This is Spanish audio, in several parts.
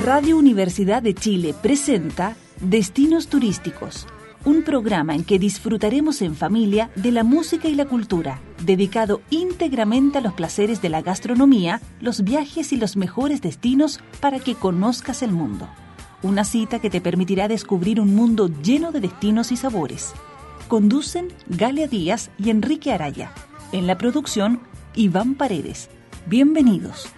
Radio Universidad de Chile presenta Destinos Turísticos, un programa en que disfrutaremos en familia de la música y la cultura, dedicado íntegramente a los placeres de la gastronomía, los viajes y los mejores destinos para que conozcas el mundo. Una cita que te permitirá descubrir un mundo lleno de destinos y sabores. Conducen Galia Díaz y Enrique Araya. En la producción, Iván Paredes. Bienvenidos.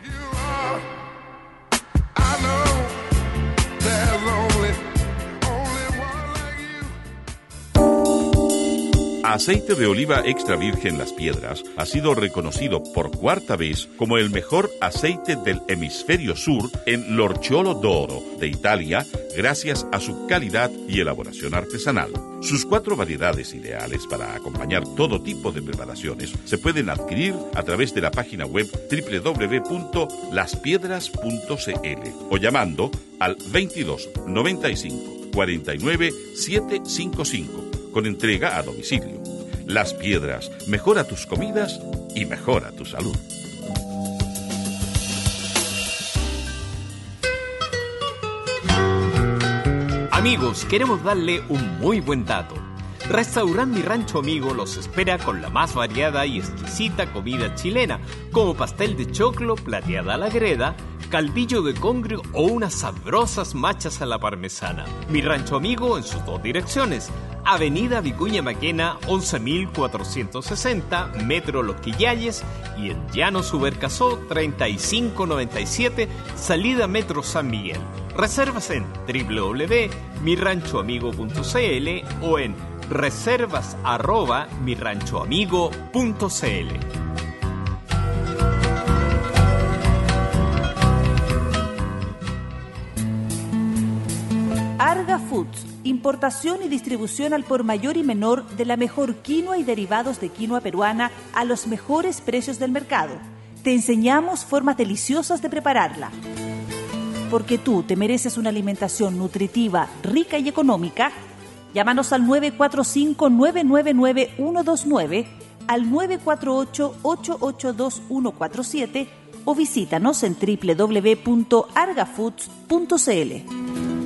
Aceite de oliva extra virgen Las Piedras ha sido reconocido por cuarta vez como el mejor aceite del hemisferio sur en l'Orciolo d'Oro de Italia, gracias a su calidad y elaboración artesanal. Sus 4 variedades ideales para acompañar todo tipo de preparaciones se pueden adquirir a través de la página web www.laspiedras.cl o llamando al 22 95 49 755 con entrega a domicilio. Las Piedras, mejora tus comidas y mejora tu salud. Amigos, queremos darle un muy buen dato. Restaurante Mi Rancho Amigo los espera con la más variada y exquisita comida chilena, como pastel de choclo, plateada a la greda, caldillo de congrio o unas sabrosas machas a la parmesana. Mi Rancho Amigo en sus 2 direcciones: Avenida Vicuña Maquena, 11.460, Metro Los Quillayes, y en Llano Subercasó, 3597, salida Metro San Miguel. Reservas en www.miranchoamigo.cl o en reservas@miranchoamigo.cl. Arga Foods, importación y distribución al por mayor y menor de la mejor quinoa y derivados de quinoa peruana a los mejores precios del mercado. Te enseñamos formas deliciosas de prepararla. Porque tú te mereces una alimentación nutritiva, rica y económica. Llámanos al 945-999-129, al 948-882-147 o visítanos en www.argafoods.cl.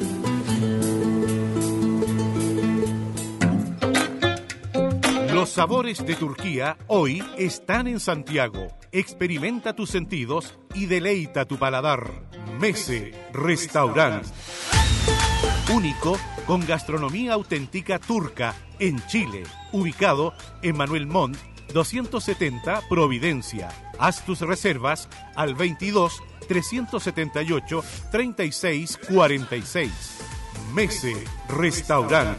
Los sabores de Turquía hoy están en Santiago. Experimenta tus sentidos y deleita tu paladar. Mese Restaurant. Único con gastronomía auténtica turca en Chile. Ubicado en Manuel Montt, 270 Providencia. Haz tus reservas al 22 378 36 46. Mese Restaurant.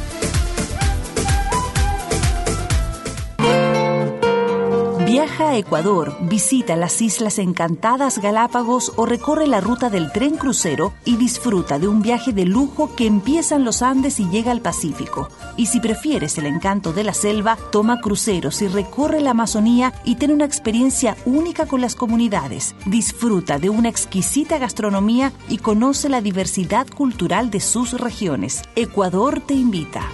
Viaja a Ecuador, visita las Islas Encantadas Galápagos o recorre la ruta del tren crucero y disfruta de un viaje de lujo que empieza en los Andes y llega al Pacífico. Y si prefieres el encanto de la selva, toma cruceros y recorre la Amazonía y ten una experiencia única con las comunidades. Disfruta de una exquisita gastronomía y conoce la diversidad cultural de sus regiones. Ecuador te invita.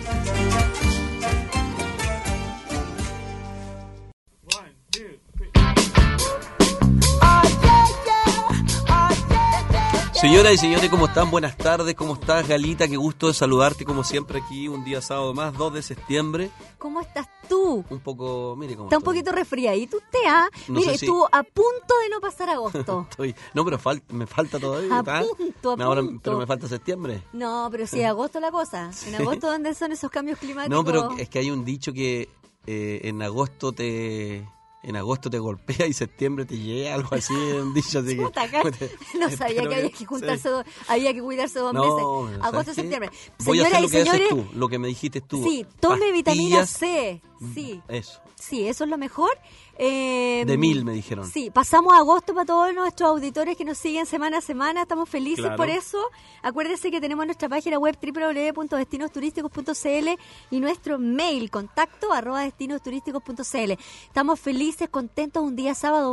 Señoras y señores, ¿cómo están? Buenas tardes, ¿cómo estás, Galita? Qué gusto de saludarte como siempre aquí un día sábado más, 2 de septiembre. ¿Cómo estás tú? Un poco, mire cómo está estoy. Un poquito resfriadito usted, ¿ah? No mire, sé si... estuvo a punto de no pasar agosto. No, pero me falta todavía. A punto. Pero me falta septiembre. No, pero sí, agosto la cosa. En agosto, ¿dónde son esos cambios climáticos? No, pero es que hay un dicho que en agosto te golpea y septiembre te llega, algo así, un dicho así que... No sabía que había que juntarse, había que cuidarse 2 meses. Agosto, septiembre. Voy a hacer lo que señores, haces tú, lo que me dijiste tú. Sí, tome vitamina pastillas. C. Sí. Eso. Sí, eso es lo mejor. De 1000 me dijeron. Sí, pasamos agosto para todos nuestros auditores que nos siguen semana a semana. Estamos felices por eso. Acuérdense que tenemos nuestra página web www.destinosturísticos.cl y nuestro mail contacto @destinosturísticos.cl. Estamos felices, contentos, un día sábado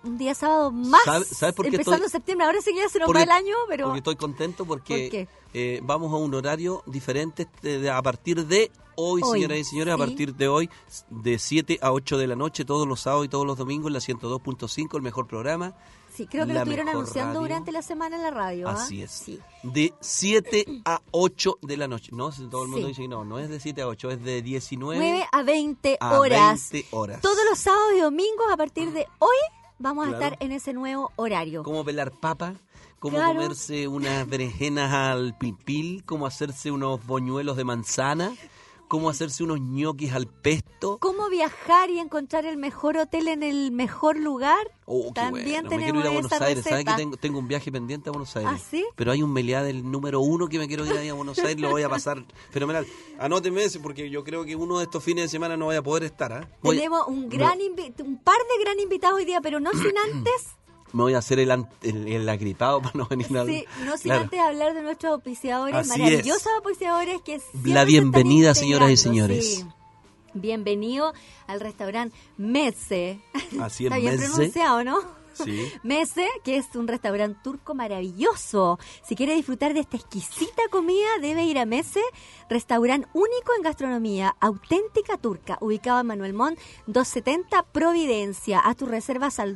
un día sábado más. ¿Sabes por qué empezando septiembre, ahora sí que ya se nos va el año, pero... Porque estoy contento porque ¿Por vamos a un horario diferente a partir de hoy, señoras y señores, sí. a partir de hoy, de 7 a 8 de la noche, todos los sábados y todos los domingos, en la 102.5, el mejor programa. Sí, creo que lo estuvieron mejor anunciando radio. durante la semana en la radio. Así es. Sí. De 7 a 8 de la noche. No, todo el mundo Sí. dice que no es de 7 a 8, es de 19 9 a 20 a horas. 20 horas. Todos los sábados y domingos a partir de hoy vamos Claro. a estar en ese nuevo horario. Cómo pelar papa, cómo Claro. comerse unas berenjenas al pilpil, cómo hacerse unos boñuelos de manzana, cómo hacerse unos ñoquis al pesto. ¿Cómo viajar y encontrar el mejor hotel en el mejor lugar? Oh, qué También bueno. Me tenemos quiero ir a Buenos esa Aires. ¿Sabes receta. que tengo un viaje pendiente a Buenos Aires? ¿Ah, sí? Pero hay un meliá del número 1 que me quiero ir ahí a Buenos Aires. Lo voy a pasar fenomenal. Anóteme ese porque yo creo que uno de estos fines de semana no voy a poder estar. ¿Ah? Tenemos un par de gran invitados hoy día, pero no sin antes... Me voy a hacer el agripado para no venir a... Sí, no sin Claro. antes hablar de nuestros auspiciadores, Así maravillosos auspiciadores que siempre La se bienvenida, están señoras y integrando, señores. sí. Bienvenido al restaurante Meze. Así es, Está bien Meze. pronunciado, ¿no? Sí. Meze, que es un restaurante turco maravilloso. Si quiere disfrutar de esta exquisita comida, debe ir a Meze, restaurante único en gastronomía, auténtica turca, ubicado en Manuel Montt, 270 Providencia. Haz tus reservas al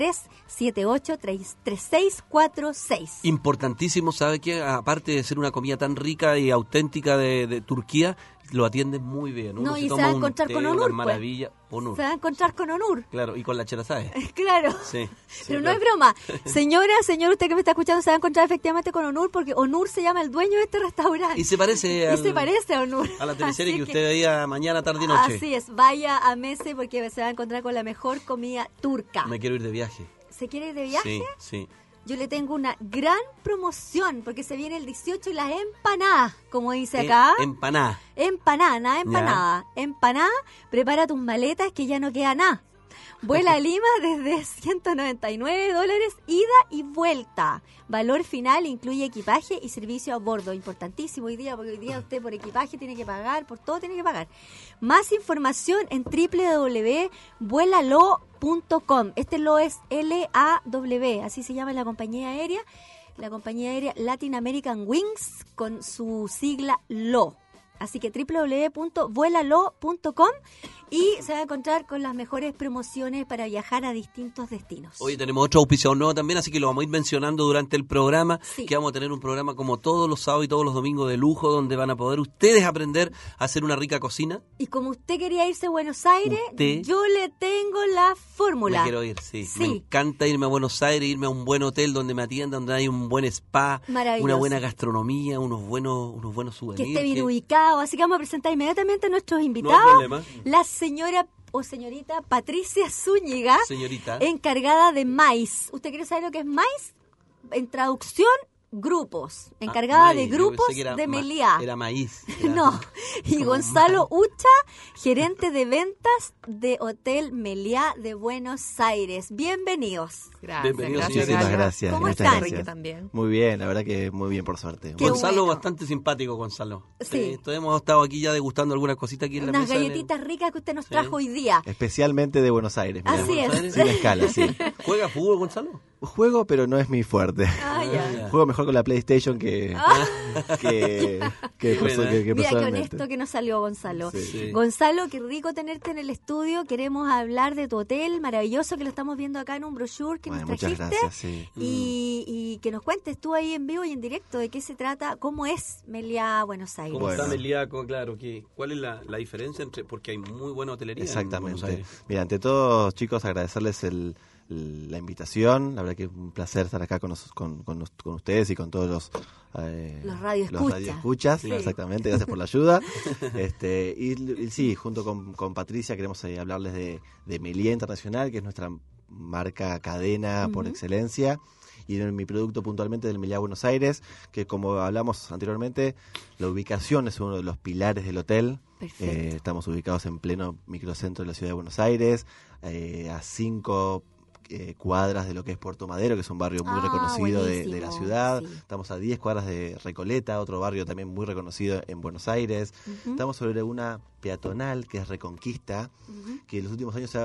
223-783646. Importantísimo, ¿sabe qué? Aparte de ser una comida tan rica y auténtica de Turquía, lo atienden muy bien. Uno No, y se toma va a un encontrar té, con una Onur, pues. maravilla. Onur. Se va a encontrar con Onur. Claro, y con la cherazae. Claro. Sí. Pero no claro. es broma. Señora, señor, usted que me está escuchando se va a encontrar efectivamente con Onur porque Onur se llama el dueño de este restaurante. Y se parece Y se parece a Onur. a la teleserie Así que usted veía mañana, tarde y noche. Así es, vaya a Meze porque se va a encontrar con la mejor comida turca. Me quiero ir de viaje. ¿Se quiere ir de viaje? Sí. Yo le tengo una gran promoción porque se viene el 18 y las empanadas, como dice acá. Empaná. Empanada, nada empanada. Empanada, prepara tus maletas que ya no queda nada. Vuela a Lima desde $199, ida y vuelta. Valor final incluye equipaje y servicio a bordo. Importantísimo hoy día, porque hoy día usted por equipaje tiene que pagar, por todo tiene que pagar. Más información en www.vuelalo.com. Este lo es LAW, así se llama la compañía aérea. La compañía aérea Latin American Wings con su sigla LO. Así que www.vuelalo.com y se va a encontrar con las mejores promociones para viajar a distintos destinos. Hoy tenemos otro auspiciador nuevo también, así que lo vamos a ir mencionando durante el programa, Sí. que vamos a tener un programa como todos los sábados y todos los domingos de lujo, donde van a poder ustedes aprender a hacer una rica cocina. Y como usted quería irse a Buenos Aires, Usted- yo le tengo la fórmula. Me quiero ir, sí. Sí. Me encanta irme a Buenos Aires, irme a un buen hotel donde me atiendan, donde hay un buen spa, Maravilloso. una buena gastronomía, unos buenos Que souvenirs. esté bien ubicado. Así que vamos a presentar inmediatamente a nuestros No hay invitados. problema. La señora o señorita Patricia Zúñiga, Señorita. encargada de maíz. ¿Usted quiere saber lo que es maíz? En traducción, grupos. Encargada Maíz, de yo grupos pensé que era de ma- Meliá. Era maíz. era- No, y como Gonzalo Ucha, gerente de ventas de Hotel Meliá de Buenos Aires. Bienvenidos. Gracias, Bienvenido, gracias. muchísimas Galia. gracias. ¿Cómo muchas están? gracias. Enrique también. Muy bien, la verdad que muy bien por suerte. Qué Gonzalo, bueno. bastante simpático, Gonzalo. Sí. Hemos estado aquí ya degustando algunas cositas aquí en la Unas mesa. galletitas ricas que usted nos Sí. trajo hoy día. Especialmente de Buenos Aires. mirá. Así es. Sin escala, sí. ¿Juega fútbol, Gonzalo? Juego, pero no es mi fuerte. Ah, ya. Juego mejor con la PlayStation que Buena. Mira qué personalmente. honesto que nos salió Gonzalo. Sí. Sí. Gonzalo, qué rico tenerte en el estudio. Queremos hablar de tu hotel maravilloso que lo estamos viendo acá en un brochure que Bueno, nos muchas trajiste. gracias, sí. Y que nos cuentes tú ahí en vivo y en directo de qué se trata, cómo es Meliá Buenos Aires. ¿Cómo Bueno. está Meliaco? Claro, ¿cuál es la diferencia entre...? Porque hay muy buena hotelería en Buenos Exactamente. Aires. Mira, ante todo, chicos, agradecerles la invitación. La verdad que es un placer estar acá con ustedes y con todos los radioescuchas. radioescuchas. Sí. Exactamente, gracias por la ayuda. Y sí, junto con Patricia queremos hablarles de Meliá Internacional, que es nuestra marca cadena por excelencia. Y en mi producto puntualmente del Meliá Buenos Aires, que como hablamos anteriormente, la ubicación es uno de los pilares del hotel. Perfecto. Estamos ubicados en pleno microcentro de la ciudad de Buenos Aires, a 5 cuadras de lo que es Puerto Madero, que es un barrio muy reconocido de la buenísimo, ciudad. sí. Estamos a 10 cuadras de Recoleta, otro barrio también muy reconocido en Buenos Aires. Estamos sobre una peatonal que es Reconquista, que en los últimos años se ha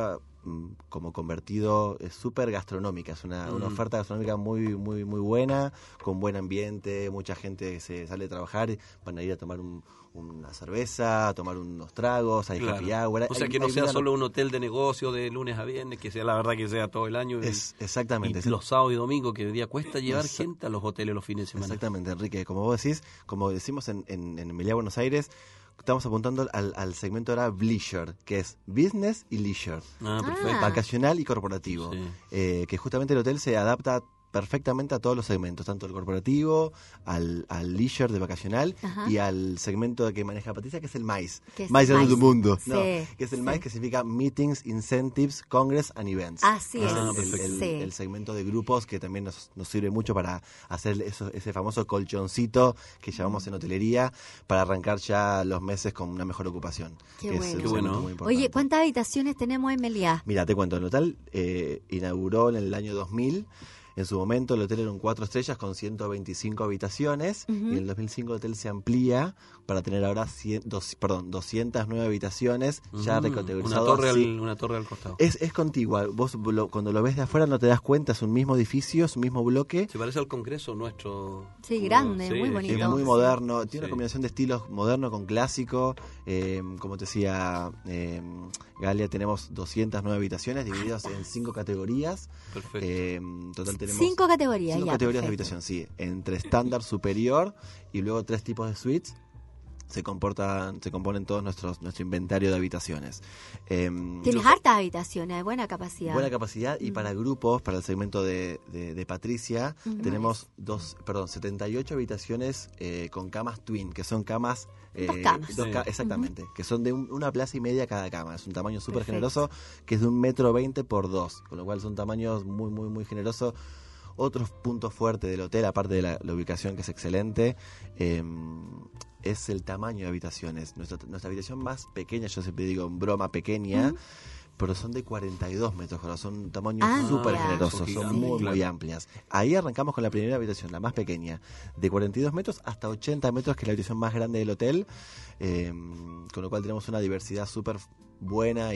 como convertido, es súper gastronómica, es una oferta gastronómica muy muy muy buena, con buen ambiente, mucha gente que se sale a trabajar, van a ir a tomar una cerveza, a tomar unos tragos, hay happy hour. O sea, que no sea solo un hotel de negocio de lunes a viernes, que sea la verdad que sea todo el año. Exactamente. Y los sábados y domingos, que hoy día cuesta llevar gente a los hoteles los fines de semana. Exactamente, Enrique. Como vos decís, como decimos en Meliá, Buenos Aires, estamos apuntando al segmento ahora leisure, que es business y leisure. Perfecto. Vacacional y corporativo. Sí. Que justamente el hotel se adapta perfectamente a todos los segmentos, tanto el corporativo, al leisure de vacacional y al segmento que maneja Patricia, que es el MICE. MICE de tu mundo. Sí, que es el MICE, que significa Meetings, Incentives, Congress and Events. Así es. El segmento de grupos que también nos sirve mucho para hacer ese famoso colchoncito que llamamos en hotelería, para arrancar ya los meses con una mejor ocupación. Qué que bueno. Es un Qué bueno. segmento muy importante. Oye, ¿cuántas habitaciones tenemos en Meliá? Mira, te cuento, el hotel inauguró en el año 2000. En su momento el hotel era un 4 estrellas con 125 habitaciones y en el 2005 el hotel se amplía para tener ahora 209 habitaciones ya recategorizadas. Una torre al costado. Es contigua. Vos cuando lo ves de afuera no te das cuenta, es un mismo edificio, es un mismo bloque. Se parece al Congreso nuestro. Sí, grande, muy bonito. Es muy moderno, tiene Sí. una combinación de estilos moderno con clásico. Como te decía Galia, tenemos 209 habitaciones divididas en 5 categorías. Perfecto. Total tenemos 5 categorías. 5 ya, categorías de perfecto. habitación, sí. Entre estándar, superior y luego 3 tipos de suites. Se componen todos nuestro inventario de habitaciones. Tienes hartas habitaciones, buena capacidad. Buena capacidad y para grupos, para el segmento de Patricia, tenemos 78 habitaciones con camas twin, que son camas... Dos camas. Exactamente, que son de una plaza y media cada cama. Es un tamaño súper Perfecto. generoso, que es de 1,20 m por 2, con lo cual son tamaños muy, muy, muy generosos. Otros puntos fuertes del hotel, aparte de la ubicación, que es excelente, es el tamaño de habitaciones. Nuestra habitación más pequeña, yo siempre digo en broma pequeña, pero son de 42 metros cuadrados, son tamaños súper ya. generosos, son muy, Claro. muy amplias. Ahí arrancamos con la primera habitación, la más pequeña, de 42 metros hasta 80 metros, que es la habitación más grande del hotel, con lo cual tenemos una diversidad súper buena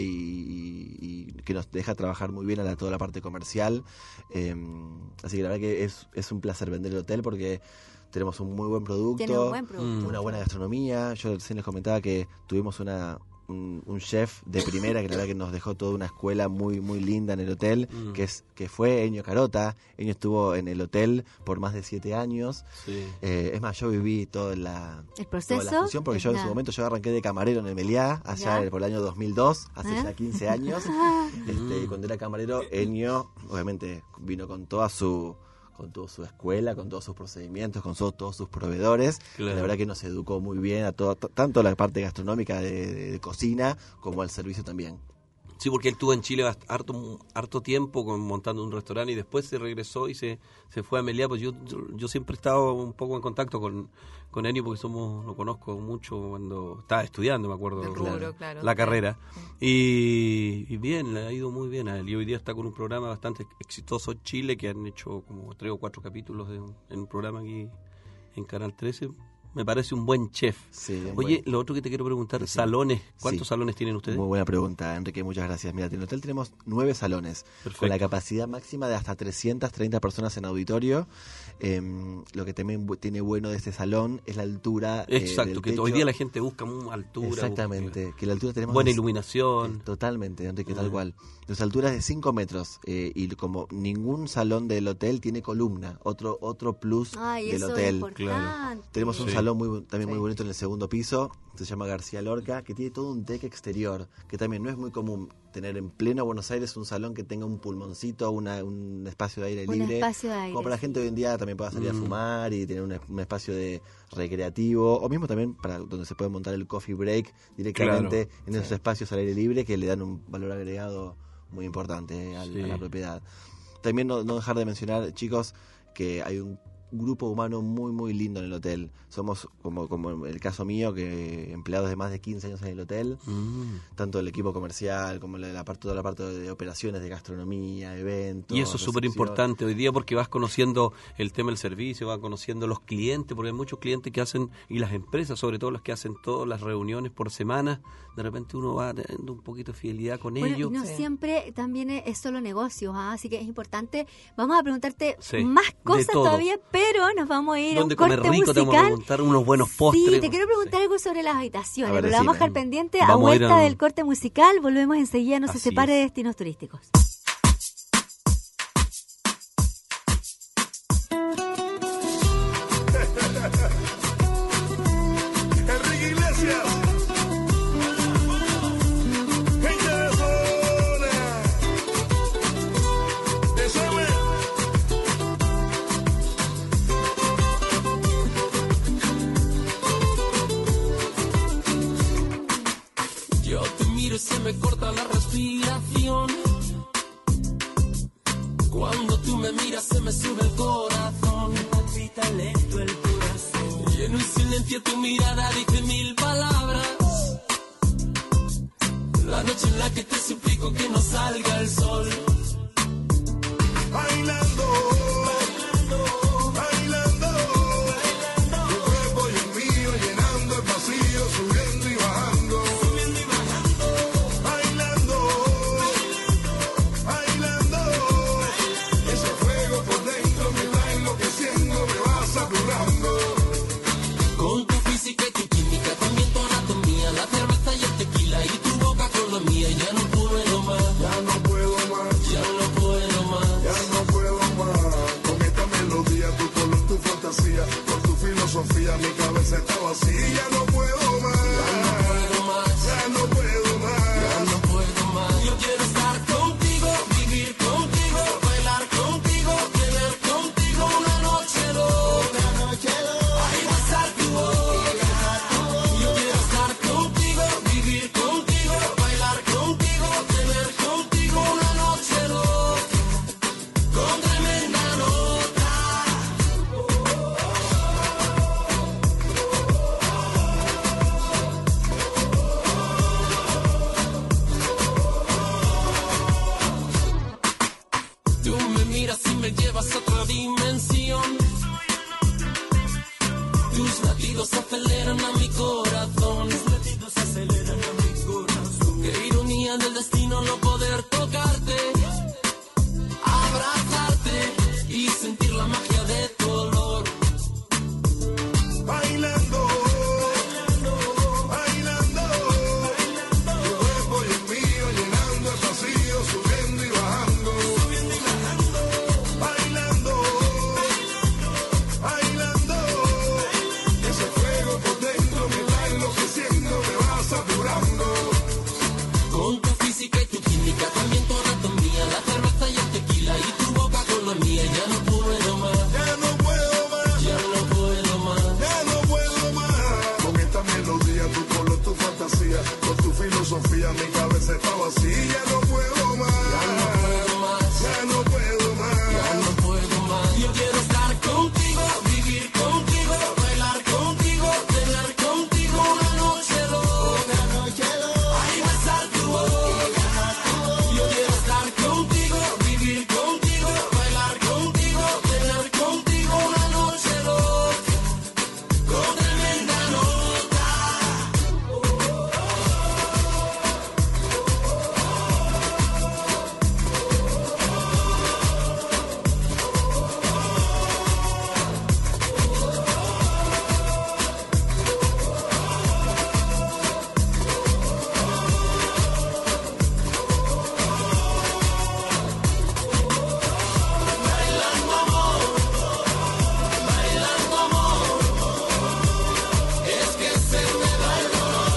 y que nos deja trabajar muy bien a toda la parte comercial. Así que la verdad que es un placer vender el hotel porque tenemos un muy buen producto, Tiene un buen producto. una buena gastronomía. Yo recién les comentaba que tuvimos un chef de primera que la verdad que nos dejó toda una escuela muy muy linda en el hotel, que fue Ennio Carota. Ennio estuvo en el hotel por más de 7 años. Sí. Es más, yo viví toda El toda proceso. la función, porque yo en su momento yo arranqué de camarero en el Meliá, allá Ya. por el año 2002, hace ¿Eh? ya 15 años. Y cuando era camarero, Ennio obviamente vino con toda su escuela, con todos sus procedimientos, con todos sus proveedores. Claro. La verdad que nos educó muy bien a tanto la parte gastronómica de cocina como al servicio también. Sí, porque él estuvo en Chile harto tiempo montando un restaurante y después se regresó y se fue a Meliá. Pues yo siempre he estado un poco en contacto con Ennio porque lo conozco mucho cuando estaba estudiando, me acuerdo, El rubro, claro. la carrera. Y bien, le ha ido muy bien a él. Y hoy día está con un programa bastante exitoso en Chile, que han hecho como 3 o 4 capítulos en un programa aquí en Canal 13. Me parece un buen chef. Sí, bien Oye, bueno. lo otro que te quiero preguntar, Sí. salones. ¿Cuántos Sí. salones tienen ustedes? Muy buena pregunta, Enrique, muchas gracias. Mira, en el hotel tenemos 9 salones, Perfecto. con la capacidad máxima de hasta 330 personas en auditorio. Lo que también tiene bueno de este salón es la altura. Exacto, del que techo. hoy día la gente busca altura. Exactamente, que la altura tenemos... Buena iluminación. Totalmente, Enrique, tal cual. Nuestra altura es de 5 metros y como ningún salón del hotel tiene columna, otro plus Ay, del eso es hotel. importante. Tenemos un Sí. salón también muy Sí. bonito en el segundo piso, se llama García Lorca, que tiene todo un deck exterior, que también no es muy común tener en pleno Buenos Aires un salón que tenga un pulmoncito, un espacio de aire Un libre. espacio de aire, Como para la sí. gente hoy en día también pueda salir a fumar y tener un espacio de recreativo, o mismo también para donde se puede montar el coffee break directamente en esos espacios al aire libre que le dan un valor agregado muy importante a Sí. la propiedad. También no dejar de mencionar, chicos, que hay un grupo humano muy, muy lindo en el hotel. Somos, como el caso mío, que empleados de más de 15 años en el hotel, tanto el equipo comercial como toda la parte de operaciones, de gastronomía, eventos. Y eso es súper importante hoy día porque vas conociendo el tema del servicio, vas conociendo los clientes, porque hay muchos clientes que hacen, y las empresas, sobre todo las que hacen todas las reuniones por semana, de repente uno va teniendo un poquito de fidelidad con ellos. Y no siempre también es solo negocios, así que es importante. Vamos a preguntarte más cosas todavía, pero nos vamos a ir a un corte musical. Rico, te vamos a preguntar unos buenos postres. Sí, te quiero preguntar algo sobre las habitaciones, pero la vamos a dejar pendiente a vuelta del corte musical. Volvemos enseguida, no se separe de Destinos Turísticos. Enrique Iglesias. Se me corta la respiración. Cuando tú me miras se me sube el corazón. Me palpita lento el corazón. Y en un silencio tu mirada dice 1000 palabras. La noche en la que te suplico que no salga el sol. Bailando, bailando, bailando, bailando. Tu cuerpo y el mío llenando el vacío, subiendo y bajando. Por tu filosofía mi cabeza está vacía, ya no puedo más, ya no puedo más, ya no puedo más. Yo quiero estar contigo, vivir contigo, bailar contigo, tener contigo una noche loca, ay, besar tu boca. Yo quiero estar contigo, vivir contigo, bailar contigo, tener contigo una noche loca, con tremenda nota. Si me llevas a otra dimensión, tus latidos aceleran a mi corazón. Tus latidos aceleran a mi corazón. Qué ironía del destino no poder tocarte, abrazarte y sentir la magia de tu olor. Bailando, bailando, bailando, bailando. Tu cuerpo y el mío llenando el vacío, subiendo y bajando. Con tu física y tu química, también tu anatomía, la cerveza y el tequila y tu boca con la mía, ya no puedo más, ya no puedo más, ya no puedo más, ya no puedo más. Con esta melodía, tu color, tu fantasía, con tu filosofía, mi cabeza está vacía, ya no puedo más, ya no puedo más, ya no puedo más, ya no puedo más. Yo quiero estar contigo, vivir contigo, bailar contigo, tener contigo una noche loca, ay, besar tu boca. Yo quiero estar contigo, vivir contigo, bailar contigo, tener contigo una noche loca, con tremenda nota. Bailando amor, es que se me da el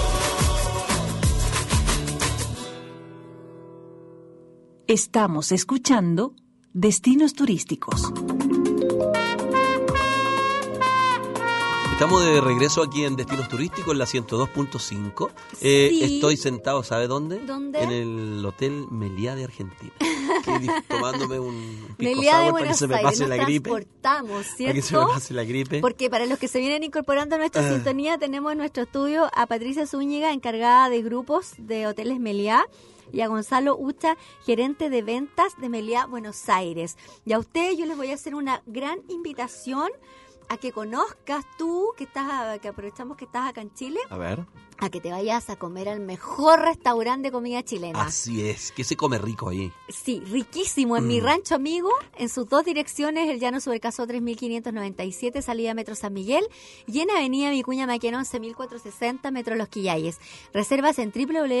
Estamos escuchando Destinos Turísticos. Estamos de regreso aquí en Destinos Turísticos, en la 102.5. Sí. Estoy sentado, ¿sabe dónde? ¿Dónde? En el Hotel Meliá de Argentina. Tomándome un pisco Meliá de sour para que Buenos se me Aires, pase nos la gripe. transportamos, Para que se me ¿cierto? pase la gripe. Porque para los que se vienen incorporando a nuestra sintonía, tenemos en nuestro estudio a Patricia Zúñiga, encargada de grupos de Hoteles Meliá, y a Gonzalo Ucha, gerente de ventas de Meliá Buenos Aires. Y a ustedes yo les voy a hacer una gran invitación a que conozcas tú, que aprovechamos que estás acá en Chile, A ver. a que te vayas a comer al mejor restaurante de comida chilena. Así es, que se come rico ahí. Sí, riquísimo. En mi rancho amigo, en sus dos direcciones, el Llano Supercaso 3597, salida Metro San Miguel, y en Avenida Vicuña Maquena 11460, Metro Los Quillayes. Reservas en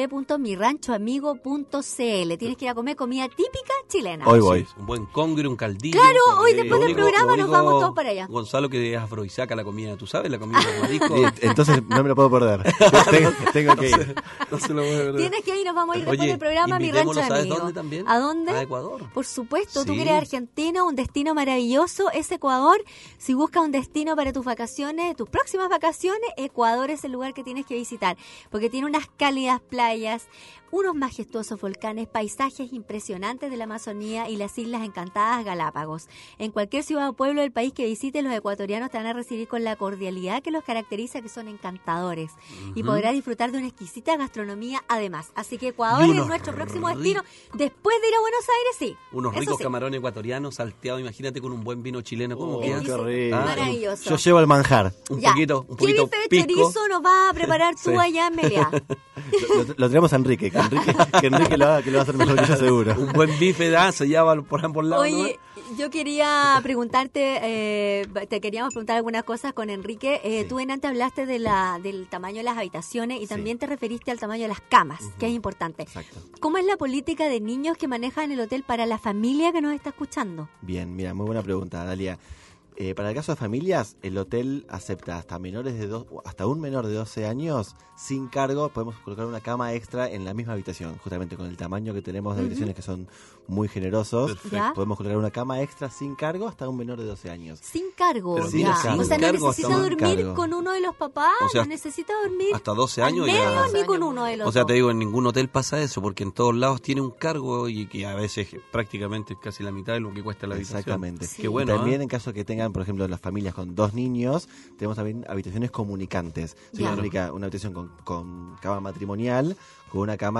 www.miranchoamigo.cl. Tienes que ir a comer comida típica chilena. Hoy voy. Sí, un buen congre, un caldillo. Claro, un hoy café. después del Lo programa único, nos vamos todos para allá. Gonzalo, que es afrodisíaca la comida, ¿tú sabes? La comida de los mariscos. Entonces no me lo puedo perder. tengo que ir. No se lo voy a perder. Tienes que ir, nos vamos a ir después Oye, del programa a mi invitémonos, rancho ¿sabes amigo. dónde también? ¿A dónde? A Ecuador. Por supuesto, tú Sí. que eres argentino, un destino maravilloso es Ecuador. Si buscas un destino para tus vacaciones, tus próximas vacaciones, Ecuador es el lugar que tienes que visitar, porque tiene unas cálidas playas, unos majestuosos volcanes, paisajes impresionantes de la Amazonía y las Islas Encantadas Galápagos. En cualquier ciudad o pueblo del país que visites, los ecuatorianos te van a recibir con la cordialidad que los caracteriza, que son encantadores. Y podrás disfrutar de una exquisita gastronomía además. Así que Ecuador Y es unos nuestro próximo ricos- destino. Después de ir a Buenos Aires, sí. Unos Eso ricos sí. camarones ecuatorianos salteados, imagínate con un buen vino chileno. ¿Cómo queda? Qué rico. Maravilloso. Yo llevo el manjar. Un Ya. poquito ¿Qué bife de pisco. chorizo nos vas a preparar tú Sí. allá en Meliá? Lo traemos a Enrique, que Enrique lo va a hacer mejor que yo seguro. Un buen bife de se lleva por ambos lados. Oye, yo quería preguntarte, te queríamos preguntar algunas cosas con Enrique. Sí. Tú antes hablaste del tamaño de las habitaciones y también te referiste al tamaño de las camas, que es importante. Exacto. ¿Cómo es la política de niños que manejan el hotel para la familia que nos está escuchando? Bien, mira, muy buena pregunta, Dalia. Para el caso de familias, el hotel acepta hasta un menor de 12 años sin cargo. Podemos colocar una cama extra en la misma habitación, justamente con el tamaño que tenemos de habitaciones que son muy generosos. Perfecto. ¿Ya? Podemos colocar una cama extra sin cargo hasta un menor de 12 años. Sin cargo. Pero sin ya. cargo. O sea, no Cargo, necesita hasta dormir cargo. con uno de los papás, O sea, no necesita dormir hasta 12 al años medio ya. ni con uno de los O sea, dos. te digo, en ningún hotel pasa eso, porque en todos lados tiene un cargo y que a veces prácticamente es casi la mitad de lo que cuesta la habitación. Exactamente. Sí. Qué bueno, Y también ¿eh? en caso que tengan, por ejemplo, las familias con 2 niños, tenemos también habitaciones comunicantes. Eso Ya. significa una habitación con cama matrimonial, con una cama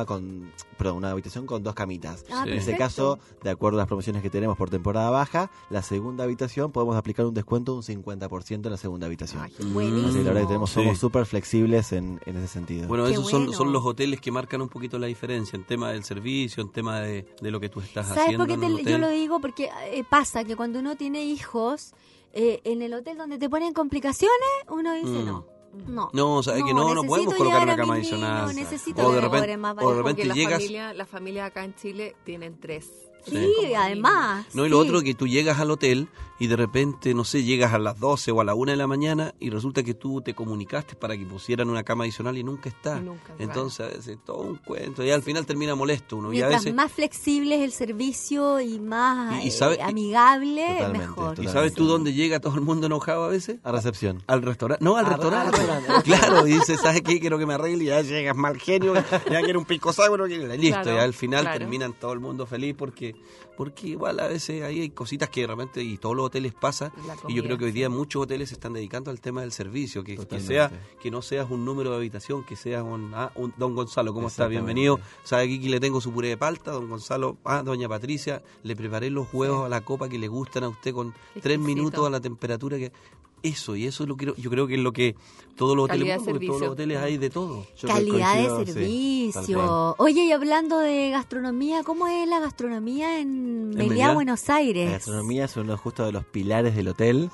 una habitación con 2 camitas. Ah, Sí. En ese perfecto. caso, de acuerdo a las promociones que tenemos por temporada baja, la segunda habitación podemos aplicar un descuento de un 50% en la segunda habitación. Buenísimo. Así que la verdad que tenemos, Sí. somos súper flexibles en ese sentido. Bueno, Qué esos bueno. son los hoteles que marcan un poquito la diferencia en tema del servicio, en tema de lo que tú estás ¿Sabes haciendo por qué en el hotel. yo lo digo? Porque pasa que cuando uno tiene hijos, en el hotel donde te ponen complicaciones, uno dice no. No, sabes que no necesito podemos colocar llevar una a cama mis adicional. niños, necesito O de que repente- cobren más o de barato. repente Porque llegas- la familia acá en Chile tienen 3. Sí, además. No, y lo sí. otro que tú llegas al hotel y de repente, no sé, llegas a las 12 o a la 1 de la mañana y resulta que tú te comunicaste para que pusieran una cama adicional y nunca está. Y nunca, Entonces, a veces todo un cuento y al final termina molesto uno. Y a Mientras veces, más flexible es el servicio y más Y sabe- amigable, Totalmente, mejor. ¿y totalmente. sabes tú dónde llega todo el mundo enojado a veces? A recepción. Al restaurante. No, al Ah, restaurante. al restaurante. Claro, y dices, ¿sabes qué? Quiero que me arregle y ya llegas mal genio, ya quiero un pisco sour, listo. Claro, y al final claro. terminan todo el mundo feliz porque igual a veces ahí hay cositas que de repente, y todos los hoteles pasa, La y yo comida, creo que hoy día sí. muchos hoteles se están dedicando al tema del servicio, que Totalmente. que no seas un número de habitación, que seas un don Gonzalo, ¿cómo está? Exactamente. Bienvenido. Sabe aquí que le tengo su puré de palta, don Gonzalo, doña Patricia, le preparé los huevos a la copa que le gustan a usted con 3 Exquisito. minutos a la temperatura que... Eso es lo que yo creo que es lo que todos los hoteles, Calidad de porque todos los servicio. hoteles hay de todo. Yo Calidad coincido, de sí, servicio. tal cual. Oye, y hablando de gastronomía, ¿cómo es la gastronomía en Meliá, Meliá? Buenos Aires? La gastronomía es uno justo de los pilares del hotel.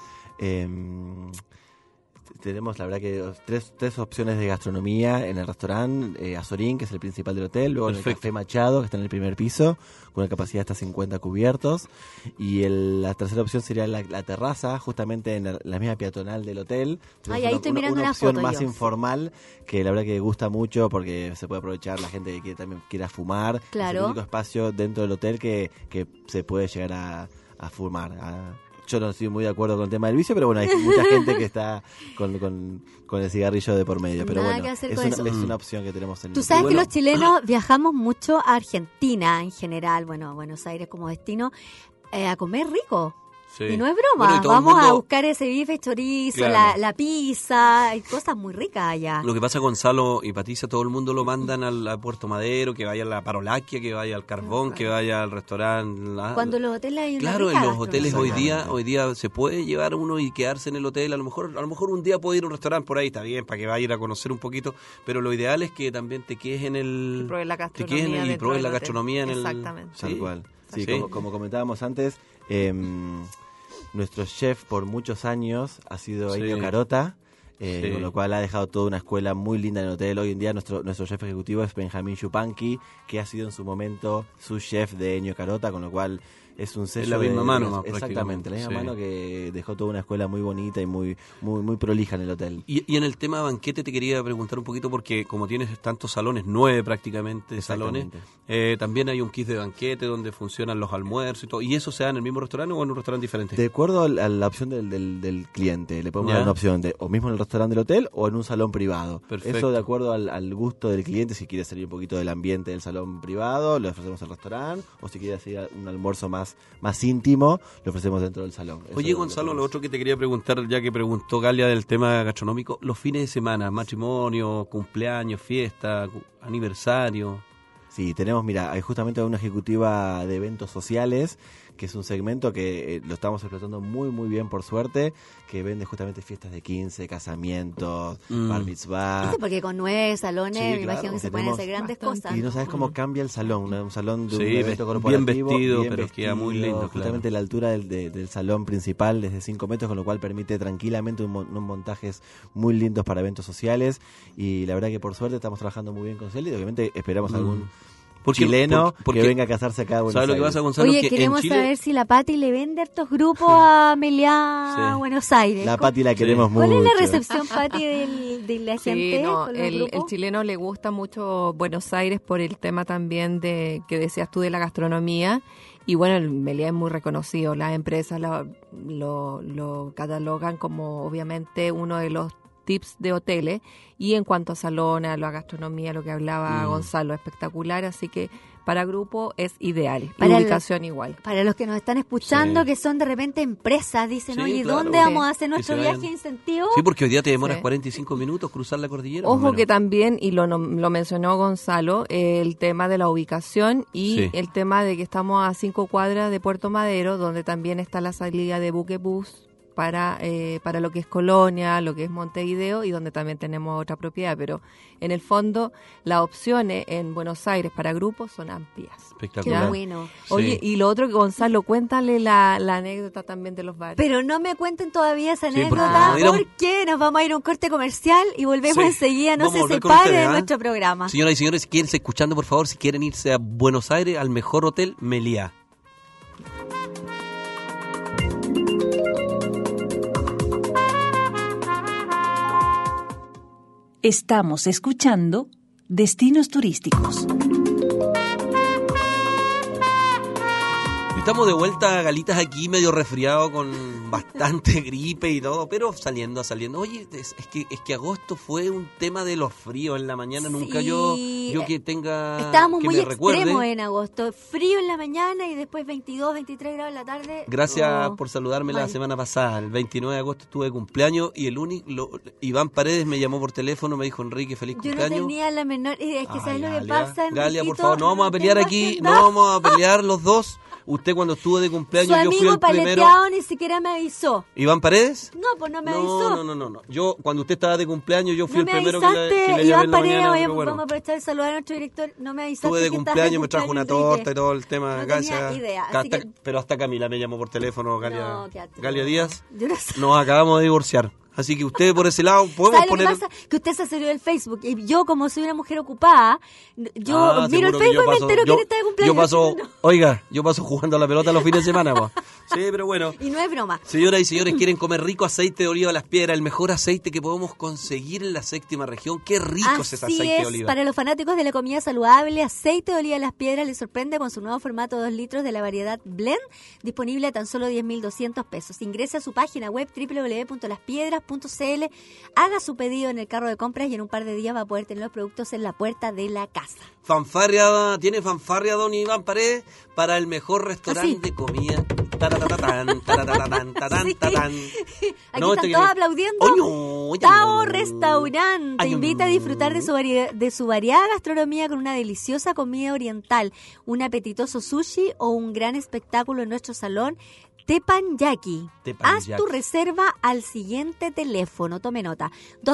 Tenemos, la verdad, que tres opciones de gastronomía en el restaurante. Azorín, que es el principal del hotel. Luego el Perfecto. Café Machado, que está en el primer piso, con una capacidad hasta 50 cubiertos. Y la tercera opción sería la terraza, justamente en la misma peatonal del hotel. Ay, ahí estoy mirando una una opción foto más yo. informal, que la verdad que gusta mucho porque se puede aprovechar la gente que también quiera fumar. Claro. Es el único espacio dentro del hotel que se puede llegar a fumar, Yo no estoy muy de acuerdo con el tema del vicio, pero bueno, hay mucha gente que está con el cigarrillo de por medio. Pero Nada bueno, que hacer es con una, eso. es una opción que tenemos en Tú sabes que bueno. los chilenos viajamos mucho a Argentina en general, bueno, Buenos Aires como destino, a comer rico. Sí. Y no es broma, Bueno, y todo el vamos a mundo- buscar ese bife chorizo, Claro. la pizza, hay cosas muy ricas allá. Lo que pasa, Gonzalo y Patricia, todo el mundo lo mandan a Puerto Madero, que vaya a la Parolaquia, que vaya al Carbón, que vaya al restaurante. Cuando los hoteles hay una Claro, rica en los hoteles gastronomía. hoy día se puede llevar uno y quedarse en el hotel. A lo mejor un día puede ir a un restaurante por ahí, está bien, para que vaya a ir a conocer un poquito. Pero lo ideal es que también te quedes en el. Que pruebes la te gastronomía quedes en el- y dentro pruebes del la hotel. gastronomía en el. Exactamente. Tal cual. Sí, Sí. como comentábamos antes, nuestro chef por muchos años ha sido Sí. Ennio Carota, Sí. con lo cual ha dejado toda una escuela muy linda en el hotel. Hoy en día nuestro chef ejecutivo es Benjamín Yupanqui, que ha sido en su momento su chef de Ennio Carota, con lo cual es un sello la misma de- mano, de- más exactamente, la misma prácticamente, mano que dejó toda una escuela muy bonita y muy prolija en el hotel. Y en el tema banquete te quería preguntar un poquito, porque como tienes tantos salones, 9 prácticamente de salones, también hay un kit de banquete donde funcionan los almuerzos y todo. ¿Y eso se da en el mismo restaurante o en un restaurante diferente? De acuerdo a la opción del cliente, le podemos Ya. dar una opción de o mismo en el restaurante del hotel o en un salón privado. Perfecto. Eso de acuerdo al gusto del cliente, si quiere salir un poquito del ambiente del salón privado, le ofrecemos el restaurante, o si quiere hacer un almuerzo más íntimo, lo ofrecemos dentro del salón. Eso Oye, es Gonzalo, que lo otro que te quería preguntar, ya que preguntó Galia del tema gastronómico, los fines de semana, matrimonio, cumpleaños, fiesta, aniversario. Sí, tenemos, mira, hay justamente una ejecutiva de eventos sociales, que es un segmento que lo estamos explotando muy bien por suerte, que vende justamente fiestas de 15, casamientos, bar mitzvah. ¿Viste? Porque con 9 salones, Sí, me claro, imagino que se pueden tenemos hacer grandes bastante. cosas. Y no sabes cómo cambia el salón, un salón de un Sí, evento bien corporativo. vestido, pero queda muy lindo, claro. Justamente la altura del salón principal es de 5 metros, con lo cual permite tranquilamente unos montajes muy lindos para eventos sociales. Y la verdad que por suerte estamos trabajando muy bien con Celi, y obviamente esperamos algún Porque- chileno porque- que venga a casarse acá a Buenos ¿Sabes lo que Aires. pasa, Gonzalo? Oye, Que en queremos Chile- saber si la Pati le vende hartos grupos a Meliá Sí. Buenos Aires. La Pati la queremos mucho. ¿Cuál es la recepción, Pati, de la gente Sí, no, con los el grupos? chileno le gusta mucho Buenos Aires por el tema también de que decías tú de la gastronomía. Y bueno, el Meliá es muy reconocido. Las empresas lo catalogan como obviamente uno de los tips de hoteles. Y en cuanto a salones, a la gastronomía, lo que hablaba Gonzalo, espectacular. Así que para grupo es ideal. Y Para ubicación igual. Para los que nos están escuchando, Sí. que son de repente empresas, dicen, Sí, oye, claro. ¿dónde Sí. vamos a hacer Que nuestro se viaje vayan. de incentivo? Sí, porque hoy día te demoras Sí. 45 minutos cruzar la cordillera. más o Ojo menos. que también, y lo mencionó Gonzalo, el tema de la ubicación y Sí. el tema de que estamos a 5 cuadras de Puerto Madero, donde también está la salida de Buquebús para lo que es Colonia, lo que es Montevideo y donde también tenemos otra propiedad. Pero en el fondo, las opciones en Buenos Aires para grupos son amplias. Qué Espectacular. bueno. Oye, y lo otro, Gonzalo, cuéntale la anécdota también de los bares. Pero no me cuenten todavía esa Sí, porque anécdota, como dirán- porque nos vamos a ir a un corte comercial y volvemos Sí. enseguida. No Vamos a se volver con separen ustedes, de ¿ah? nuestro programa. Señoras y señores, quédense escuchando, por favor, si quieren irse a Buenos Aires, al mejor hotel, Meliá. Estamos escuchando Destinos Turísticos. Estamos de vuelta, Galitas, aquí medio resfriado con bastante gripe y todo, pero saliendo. Oye, es que agosto fue un tema de los fríos en la mañana, nunca yo que tenga Estábamos que muy me extremos recuerde. en agosto. Frío en la mañana y después 22, 23 grados en la tarde. Gracias Oh, por saludarme la mal. semana pasada. El 29 de agosto estuve de cumpleaños y Iván Paredes me llamó por teléfono, me dijo, Enrique, feliz Yo no cumpleaños. tenía la menor idea. Es que Ay, ¿sabes lo que Galia, pasa? Galia, por Enriquito? favor, no vamos a pelear tengo aquí, no agendado. vamos a pelear los dos. Usted cuando estuvo de cumpleaños, Su yo fui amigo el primero. paleteado ni siquiera me avisó. ¿Iván Paredes? No, pues no me avisó. No. Yo, cuando usted estaba de cumpleaños, yo fui No el me primero avisaste, que le llamé Iván en la Paredes, mañana. oye, pero bueno. vamos a aprovechar de saludar a nuestro director. No me avisaste Estuve de que estabas cumpleaños, me trajo una cumpleaños, torta y Enrique. todo el tema. No Gracias. tenía idea, así que- Pero hasta Camila me llamó por teléfono, Galia, No, qué atroz. Galia Díaz. Yo no sé. Nos acabamos de divorciar. Así que usted por ese lado, podemos ¿Sabes lo que poner... pasa? Que usted se salió del Facebook. Y yo, como soy una mujer ocupada, yo Ah, miro el seguro que Facebook y me paso- entero quién está de cumpleaños. Yo paso, No. oiga, yo paso jugando a la pelota los fines de semana, po. Sí, pero bueno. Y no es broma. Señoras y señores, quieren comer rico aceite de oliva de las piedras, el mejor aceite que podemos conseguir en la séptima región. Qué rico es ese aceite de oliva. Para los fanáticos de la comida saludable, Aceite de Oliva de las Piedras les sorprende con su nuevo formato de 2 litros de la variedad Blend, disponible a tan solo 10.200 pesos. Ingrese a su página web www.laspiedras.cl, haga su pedido en el carro de compras y en un par de días va a poder tener los productos en la puerta de la casa. ¿Tiene fanfarria don Iván Paredes para el mejor restaurante de comida? Sí. Aquí No, están todos aplaudiendo. Tao Restaurant te invita a disfrutar de su variada gastronomía con una deliciosa comida oriental, un apetitoso sushi o un gran espectáculo en nuestro salón Teppanyaki. Haz tu reserva al siguiente teléfono, tome nota,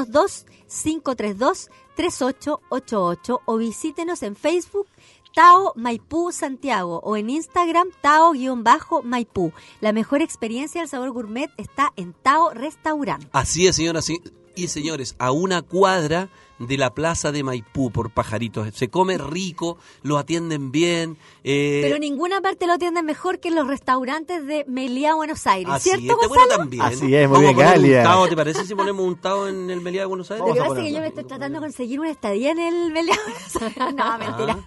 22-532-3888 o visítenos en Facebook Tao Maipú Santiago o en Instagram Tao-Maipú. La mejor experiencia del sabor gourmet está en Tao Restaurant. Así es, señoras y señores, a una cuadra de la plaza de Maipú por Pajaritos. Se come rico, lo atienden bien. Pero en ninguna parte lo atienden mejor que en los restaurantes de Meliá, Buenos Aires, así ¿cierto, es, Gonzalo? bueno también. Así es, muy Vamos bien, a poner Galia. un tao, ¿te parece si ponemos un tao en el Meliá de Buenos Aires? Lo que pasa es que yo me estoy tratando de conseguir una estadía en el Meliá. No, mentira.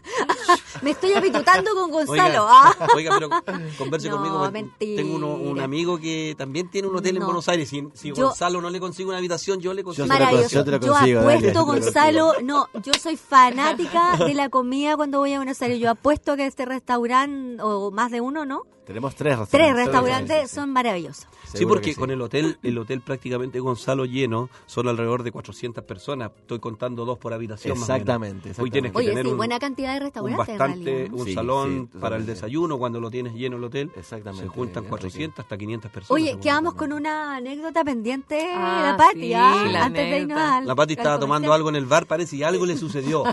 Me estoy apitutando con Gonzalo. Oiga, pero converse No, conmigo. mentira. Tengo un amigo que también tiene un hotel en Buenos Aires. Si Gonzalo no le consigue una habitación, yo le consigo. Maravilloso. Yo te lo consigo, Yo apuesto, Galia. Gonzalo, yo soy fanática de la comida cuando voy a Buenos Aires. Yo apuesto que este restaurante, o más de uno, ¿no? Tenemos 3 restaurantes. 3 restaurantes son maravillosos. Sí, Seguro porque que sí. con el hotel prácticamente Gonzalo lleno, son alrededor de 400 personas. Estoy contando 2 por habitación. Exactamente, Más o menos. Hoy tienes que Oye, tener sí, buena cantidad de restaurantes en realidad, ¿no? un Sí, salón sí, para el totalmente. desayuno cuando lo tienes lleno el hotel. Exactamente. Se juntan Enrique. 400 hasta 500 personas. Oye, según quedamos lo que con una anécdota pendiente, Ah, la Pati, sí, antes la de irnos anécdota. al... La Pati estaba al tomando comercial. algo en el bar, parece, y algo le sucedió.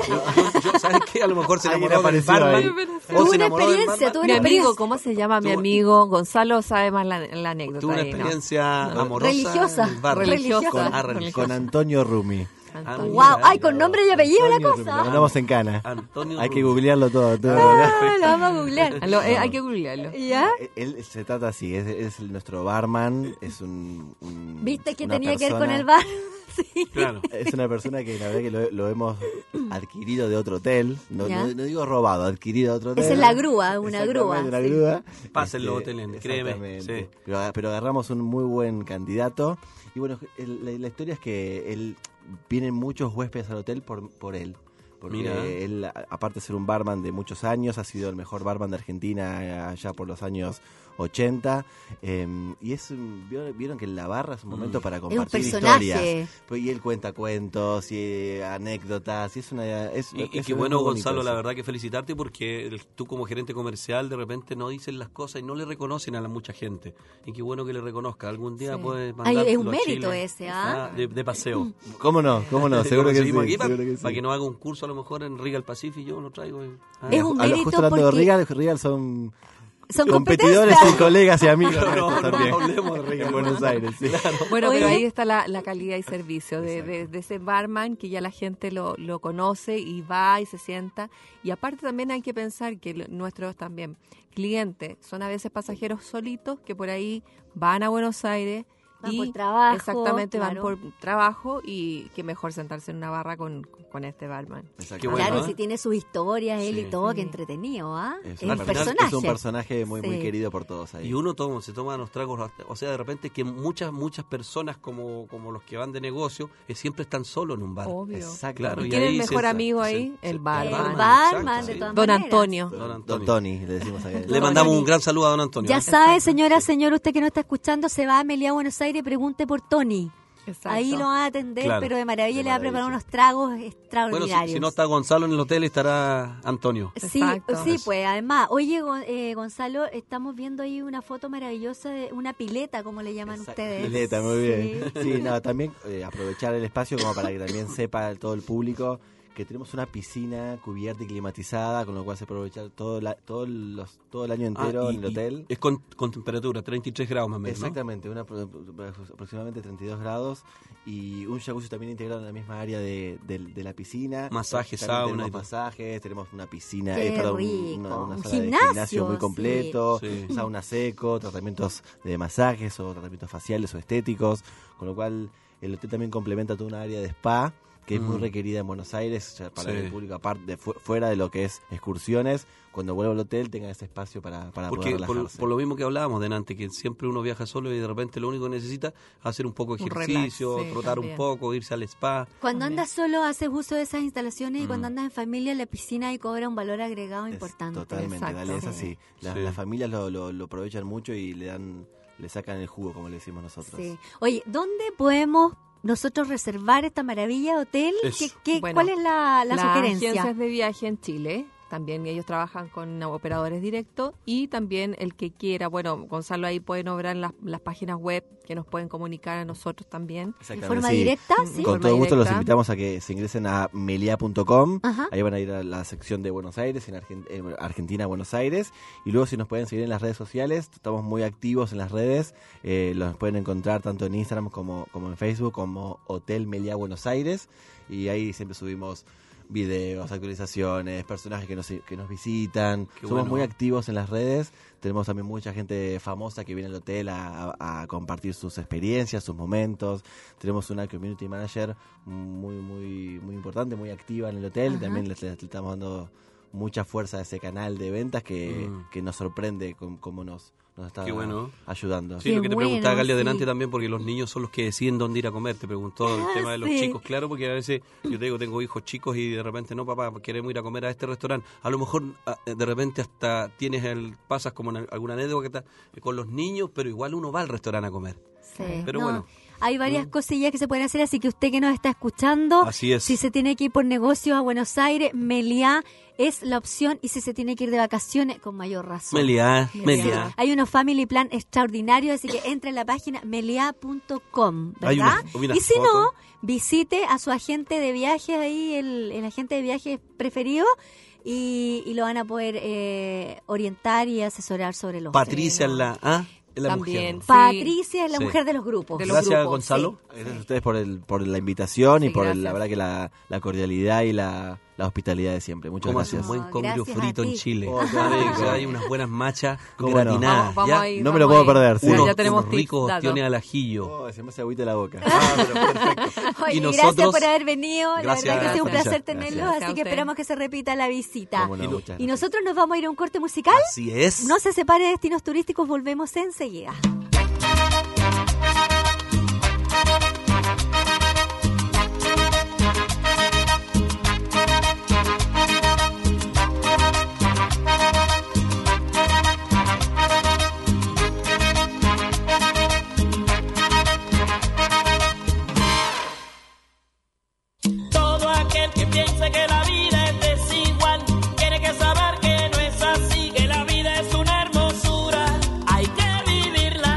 Yo, ¿sabes qué? A lo mejor se Alguien enamoró del apareció ahí. barman. Tuve O se una enamoró del experiencia, barman. tuve Mi una amigo, experiencia. ¿cómo se llama mi Tuvo- amigo? Gonzalo sabe más la anécdota. Tuve una ahí, ¿no? experiencia amorosa Religiosa. en el bar. Religiosa. Religiosa. Con Antonio Rumi. Antonio. Wow, ay, con nombre y apellido la Antonio Rumi, cosa. Lo mandamos en cana. Antonio Hay que Rumi. googlearlo todo. Ah, lo vamos a googlear. Hay que googlearlo. ¿Ya? Él se trata así, es nuestro barman, es un ¿Viste que una tenía que ver con persona- el bar? Sí. Claro. Es una persona que la verdad que lo hemos adquirido de otro hotel, no ¿Ya? digo robado, adquirido de otro hotel. Esa es la grúa, una Exactamente, grúa. una sí. grúa. Pásenlo, hotel, créeme, exactamente. sí. Pero agarramos un muy buen candidato y bueno, la historia es que él vienen muchos huéspedes al hotel por él. Porque Mira. él, aparte de ser un barman de muchos años, ha sido el mejor barman de Argentina allá por los años 80. Y vieron que en la barra es un momento para compartir personaje. historias. Pues, y él cuenta cuentos y anécdotas. Y es una. Y qué bueno, Gonzalo, la verdad que felicitarte porque tú como gerente comercial de repente no dices las cosas y no le reconocen a la mucha gente. Y qué bueno que le reconozca. Algún día Sí. puedes Ay, mandar es un mérito ese, ¿ah? de paseo. ¿Cómo no? ¿Cómo no? Seguro que sí. Seguimos aquí Seguro que sí. para que nos haga un curso a lo mejor en Regal Pacific, yo lo traigo. Es un A los mérito justo hablando porque de Regal son son competidores competencias. y colegas y amigos. No, no, nuestros también. no hablemos de Regal. En Buenos Aires, sí. Bueno, Oye. pero ahí está la calidad y servicio de ese barman que ya la gente lo conoce y va y se sienta. Y aparte también hay que pensar que nuestros también clientes son a veces pasajeros solitos que por ahí van a Buenos Aires Van y por trabajo, exactamente claro. van por trabajo y que mejor sentarse en una barra con este barman. Qué bueno, Claro, ¿eh? si tiene sus historias él Sí. y todo, Sí. qué entretenido, ¿ah? Es Es un un personaje, personaje. es un personaje muy, muy Sí. querido por todos ahí. Y uno se toma los tragos, o sea, de repente que muchas personas como los que van de negocio siempre están solos en un bar. Obvio. Exacto. Claro, ¿Y y quién es ahí el mejor se- amigo se- ahí? se- El barman. El Exacto, barman, de sí. todas Don maneras. Antonio. Don Tony, le decimos a él. Le mandamos un gran saludo a don Antonio. Ya ¿eh? sabe, señora, señor, usted que no está escuchando, se va a Meliá, Buenos Aires, pregunte por Tony. Exacto. Ahí lo van a atender, Claro. pero de maravilla De le va a preparar maravilla. unos tragos Bueno, extraordinarios. si no está Gonzalo en el hotel, estará Antonio. Sí, Exacto. sí, pues además, oye Gonzalo, estamos viendo ahí una foto maravillosa de una pileta, como le llaman Exacto, ustedes. pileta, muy bien. Sí. Sí, no, también aprovechar el espacio como para que también sepa todo el público que tenemos una piscina cubierta y climatizada, con lo cual se aprovecha todo el año entero en el hotel. Es con temperatura, 33 grados más o menos, exactamente, aproximadamente 32 grados, y un jacuzzi también integrado en la misma área de la piscina. Masajes, sauna. sauna. Tenemos masajes, tenemos una piscina, rico. una sala Gimnasio, de gimnasio muy completo, sí. sauna seco, tratamientos de masajes o tratamientos faciales o estéticos, con lo cual el hotel también complementa toda una área de spa que es muy requerida en Buenos Aires, ya para el público, aparte fuera de lo que es excursiones, cuando vuelva al hotel tenga ese espacio para poder relajarse. Por lo mismo que hablábamos delante, que siempre uno viaja solo y de repente lo único que necesita es hacer un poco de ejercicio, relax, sí, trotar también. un poco, irse al spa. Cuando andas solo haces uso de esas instalaciones y cuando andas en familia la piscina ahí cobra un valor agregado importante. Totalmente, Exacto. Dale, es así. Sí. Las familias lo aprovechan mucho y le sacan el jugo, como le decimos nosotros. Sí. Oye, ¿dónde podemos nosotros reservar esta maravilla de hotel? Bueno, ¿Cuál es la las sugerencia? agencias de viaje en Chile, también ellos trabajan con operadores directos, y también el que quiera, bueno, Gonzalo, ahí pueden obrar las páginas web que nos pueden comunicar a nosotros también. ¿De forma directa? Sí. Con todo gusto los invitamos a que se ingresen a melia.com. Ajá. Ahí van a ir a la sección de Buenos Aires, en Argentina, Buenos Aires. Y luego, si nos pueden seguir en las redes sociales, estamos muy activos en las redes. Los pueden encontrar tanto en Instagram como en Facebook, como Hotel Meliá Buenos Aires. Y ahí siempre subimos videos, actualizaciones, personajes que nos visitan. Qué Somos bueno. muy activos en las redes. Tenemos también mucha gente famosa que viene al hotel a compartir sus experiencias, sus momentos. Tenemos una community manager muy muy muy importante, muy activa en el hotel. Ajá. También le estamos dando mucha fuerza a ese canal de ventas que nos sorprende cómo nos está Qué bueno. ayudando. Sí, Qué lo que te bueno, preguntaba Gali sí. adelante también, porque los niños son los que deciden dónde ir a comer. Te preguntó el tema de los sí. chicos, claro, porque a veces yo te digo, tengo hijos chicos y de repente, no, papá, queremos ir a comer a este restaurante. A lo mejor de repente hasta pasas como en alguna anécdota con los niños, pero igual uno va al restaurante a comer. Sí. Pero No, bueno. Hay varias cosillas que se pueden hacer, así que usted que nos está escuchando, Así es. si se tiene que ir por negocios a Buenos Aires, Meliá es la opción, y si se tiene que ir de vacaciones, con mayor razón. Meliá. Hay unos family plan extraordinarios, así que entre en la página melia.com, Hay ¿verdad? unas Y si no, fotos. visite a su agente de viajes ahí, el agente de viajes preferido, y lo van a poder orientar y asesorar sobre los Patricia es la También, mujer. sí. Patricia es la Sí. mujer de los grupos. De los Gracias, grupos, Gonzalo. Gracias a ustedes por la invitación Sí, y por gracias. la verdad que la cordialidad y la hospitalidad de siempre. Muchas ¿Cómo hace gracias. un buen congrio Gracias a frito en ti. Chile? Oh, qué ¿Sabe rico. que hay unas buenas machas ¿Cómo no? gratinadas? Vamos ¿ya? a ir, No me vamos lo puedo a ir. perder, sí. Ya tenemos unos tips ricos dados. ostiones al ajillo. Oh, se me hace agüita la boca. Pero perfecto. Oye, Y gracias nosotros, por haber venido. Gracias, la verdad que ha sido un Patricia. placer tenerlos, Gracias así a que usted. esperamos que se repita la visita. Cómo no, muchas Y gracias. nosotros nos vamos a ir a un corte musical. Así es. No se separe de Destinos Turísticos, volvemos enseguida. Todo aquel que piense que la vida es desigual tiene que saber que no es así, que la vida es una hermosura, hay que vivirla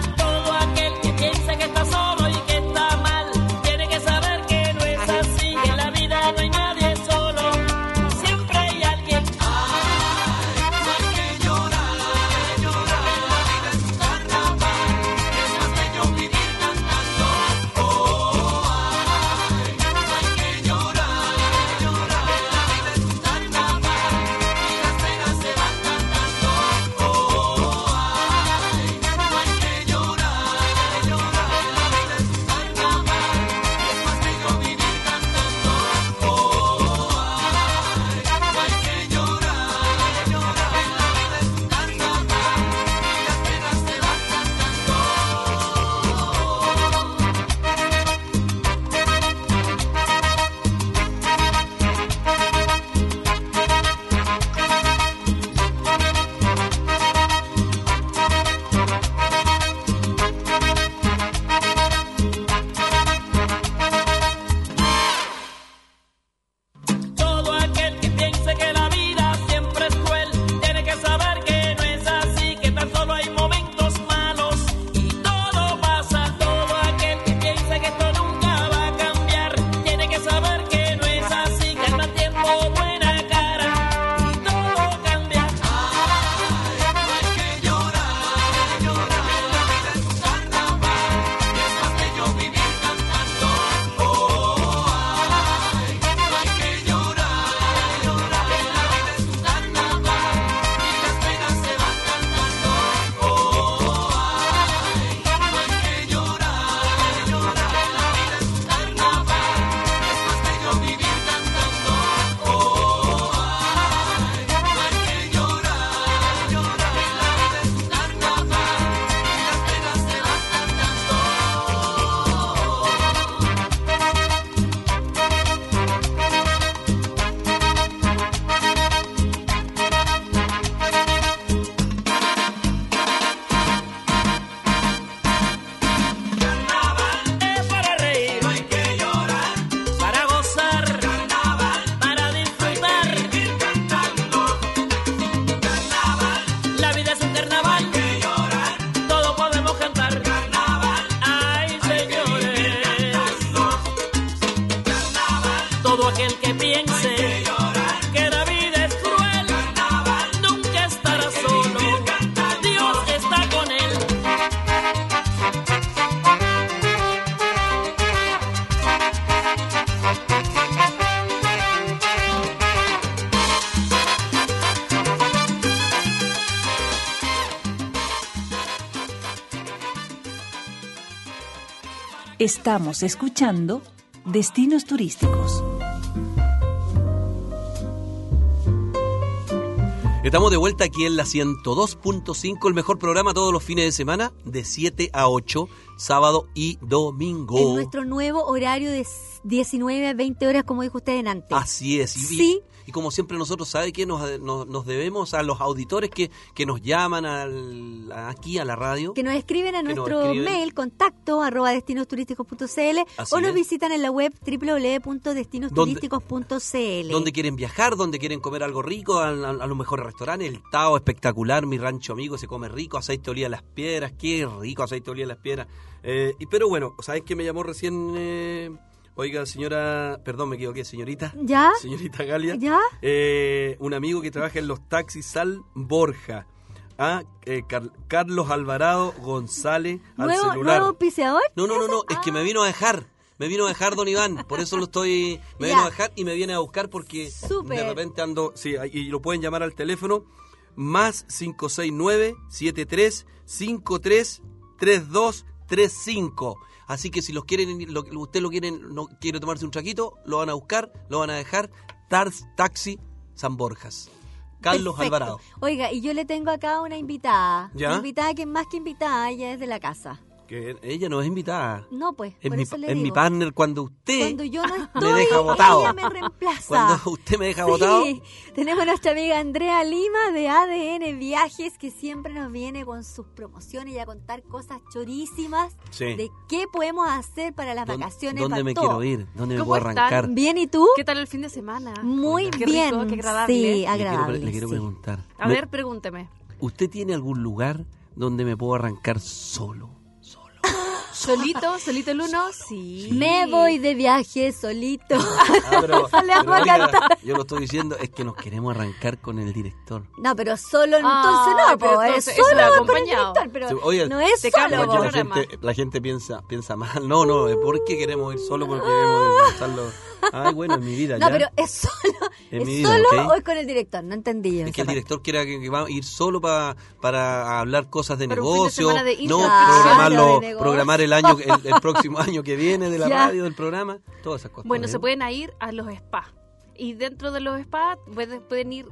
Estamos escuchando Destinos Turísticos. Estamos de vuelta aquí en la 102.5, el mejor programa todos los fines de semana, de 7 a 8, sábado y domingo. En nuestro nuevo horario de 19 a 20 horas, como dijo usted antes. Así es. Sí. Y como siempre nosotros, ¿sabe qué? Nos debemos a los auditores que nos llaman aquí a la radio. Que nos escriben a nuestro mail, contacto @destinosturisticos.cl, o nos visitan en la web www.destinosturisticos.cl. Donde quieren viajar, donde quieren comer algo rico, a los mejores restaurantes. El Tao, espectacular, mi rancho amigo, se come rico, aceite de oliva de las piedras, qué rico aceite de oliva de las piedras. Pero bueno, ¿sabes qué me llamó recién? Oiga, señora, perdón, me equivoqué, señorita. ¿Ya? Señorita Galia. ¿Ya? Un amigo que trabaja en los taxis Sal Borja. Carlos Alvarado González al celular. ¿Nuevo auspiciador? No, es que me vino a dejar. Me vino a dejar don Iván, por eso me vino a dejar y me viene a buscar porque de repente ando, sí, y lo pueden llamar al teléfono más 569-7353-3235. Así que si los quieren, usted no quiere tomarse un traquito, lo van a buscar, lo van a dejar. Taxi San Borjas. Carlos Perfecto. Alvarado. Oiga, y yo le tengo acá una invitada. ¿Ya? Una invitada que más que invitada, ella es de la casa. Que ella no es invitada. No, pues, Es por mi, eso le es digo. mi partner cuando yo no estoy, me deja botado. ella me reemplaza. Cuando usted me deja botado. Sí, tenemos a nuestra amiga Andrea Lima de ADN Viajes, que siempre nos viene con sus promociones y a contar cosas chorísimas de qué podemos hacer para las vacaciones. ¿Dónde me quiero ir? ¿Dónde me ¿Cómo puedo arrancar? están? ¿Bien y tú? ¿Qué tal el fin de semana? Muy Qué bien. rico, qué agradable. Sí, agradable. Le quiero preguntar. A ver, pregúnteme. ¿Usted tiene algún lugar donde me puedo arrancar solo? ¿Solito el uno? Sí. Me voy de viaje solito. Pero Le vamos a cantar. yo lo estoy diciendo, es que nos queremos arrancar con el director. No, pero solo entonces no, pero pues entonces solo eso con el acompañado. director, pero Oye, no es te solo. cambio vos. la gente piensa mal. No, es porque queremos ir solo, porque queremos estarlo. Ay, bueno, en mi vida No, ya. pero es solo, En mi ¿es vida, solo ¿ok? o es con el director? No entendí yo. Es que el director quiera que va a ir solo para hablar cosas de Para un fin de negocio, semana de no introspección. programar el próximo año que viene de la radio, del programa, todas esas cosas. Bueno, se pueden ir a los spas. Y dentro de los spas pueden ir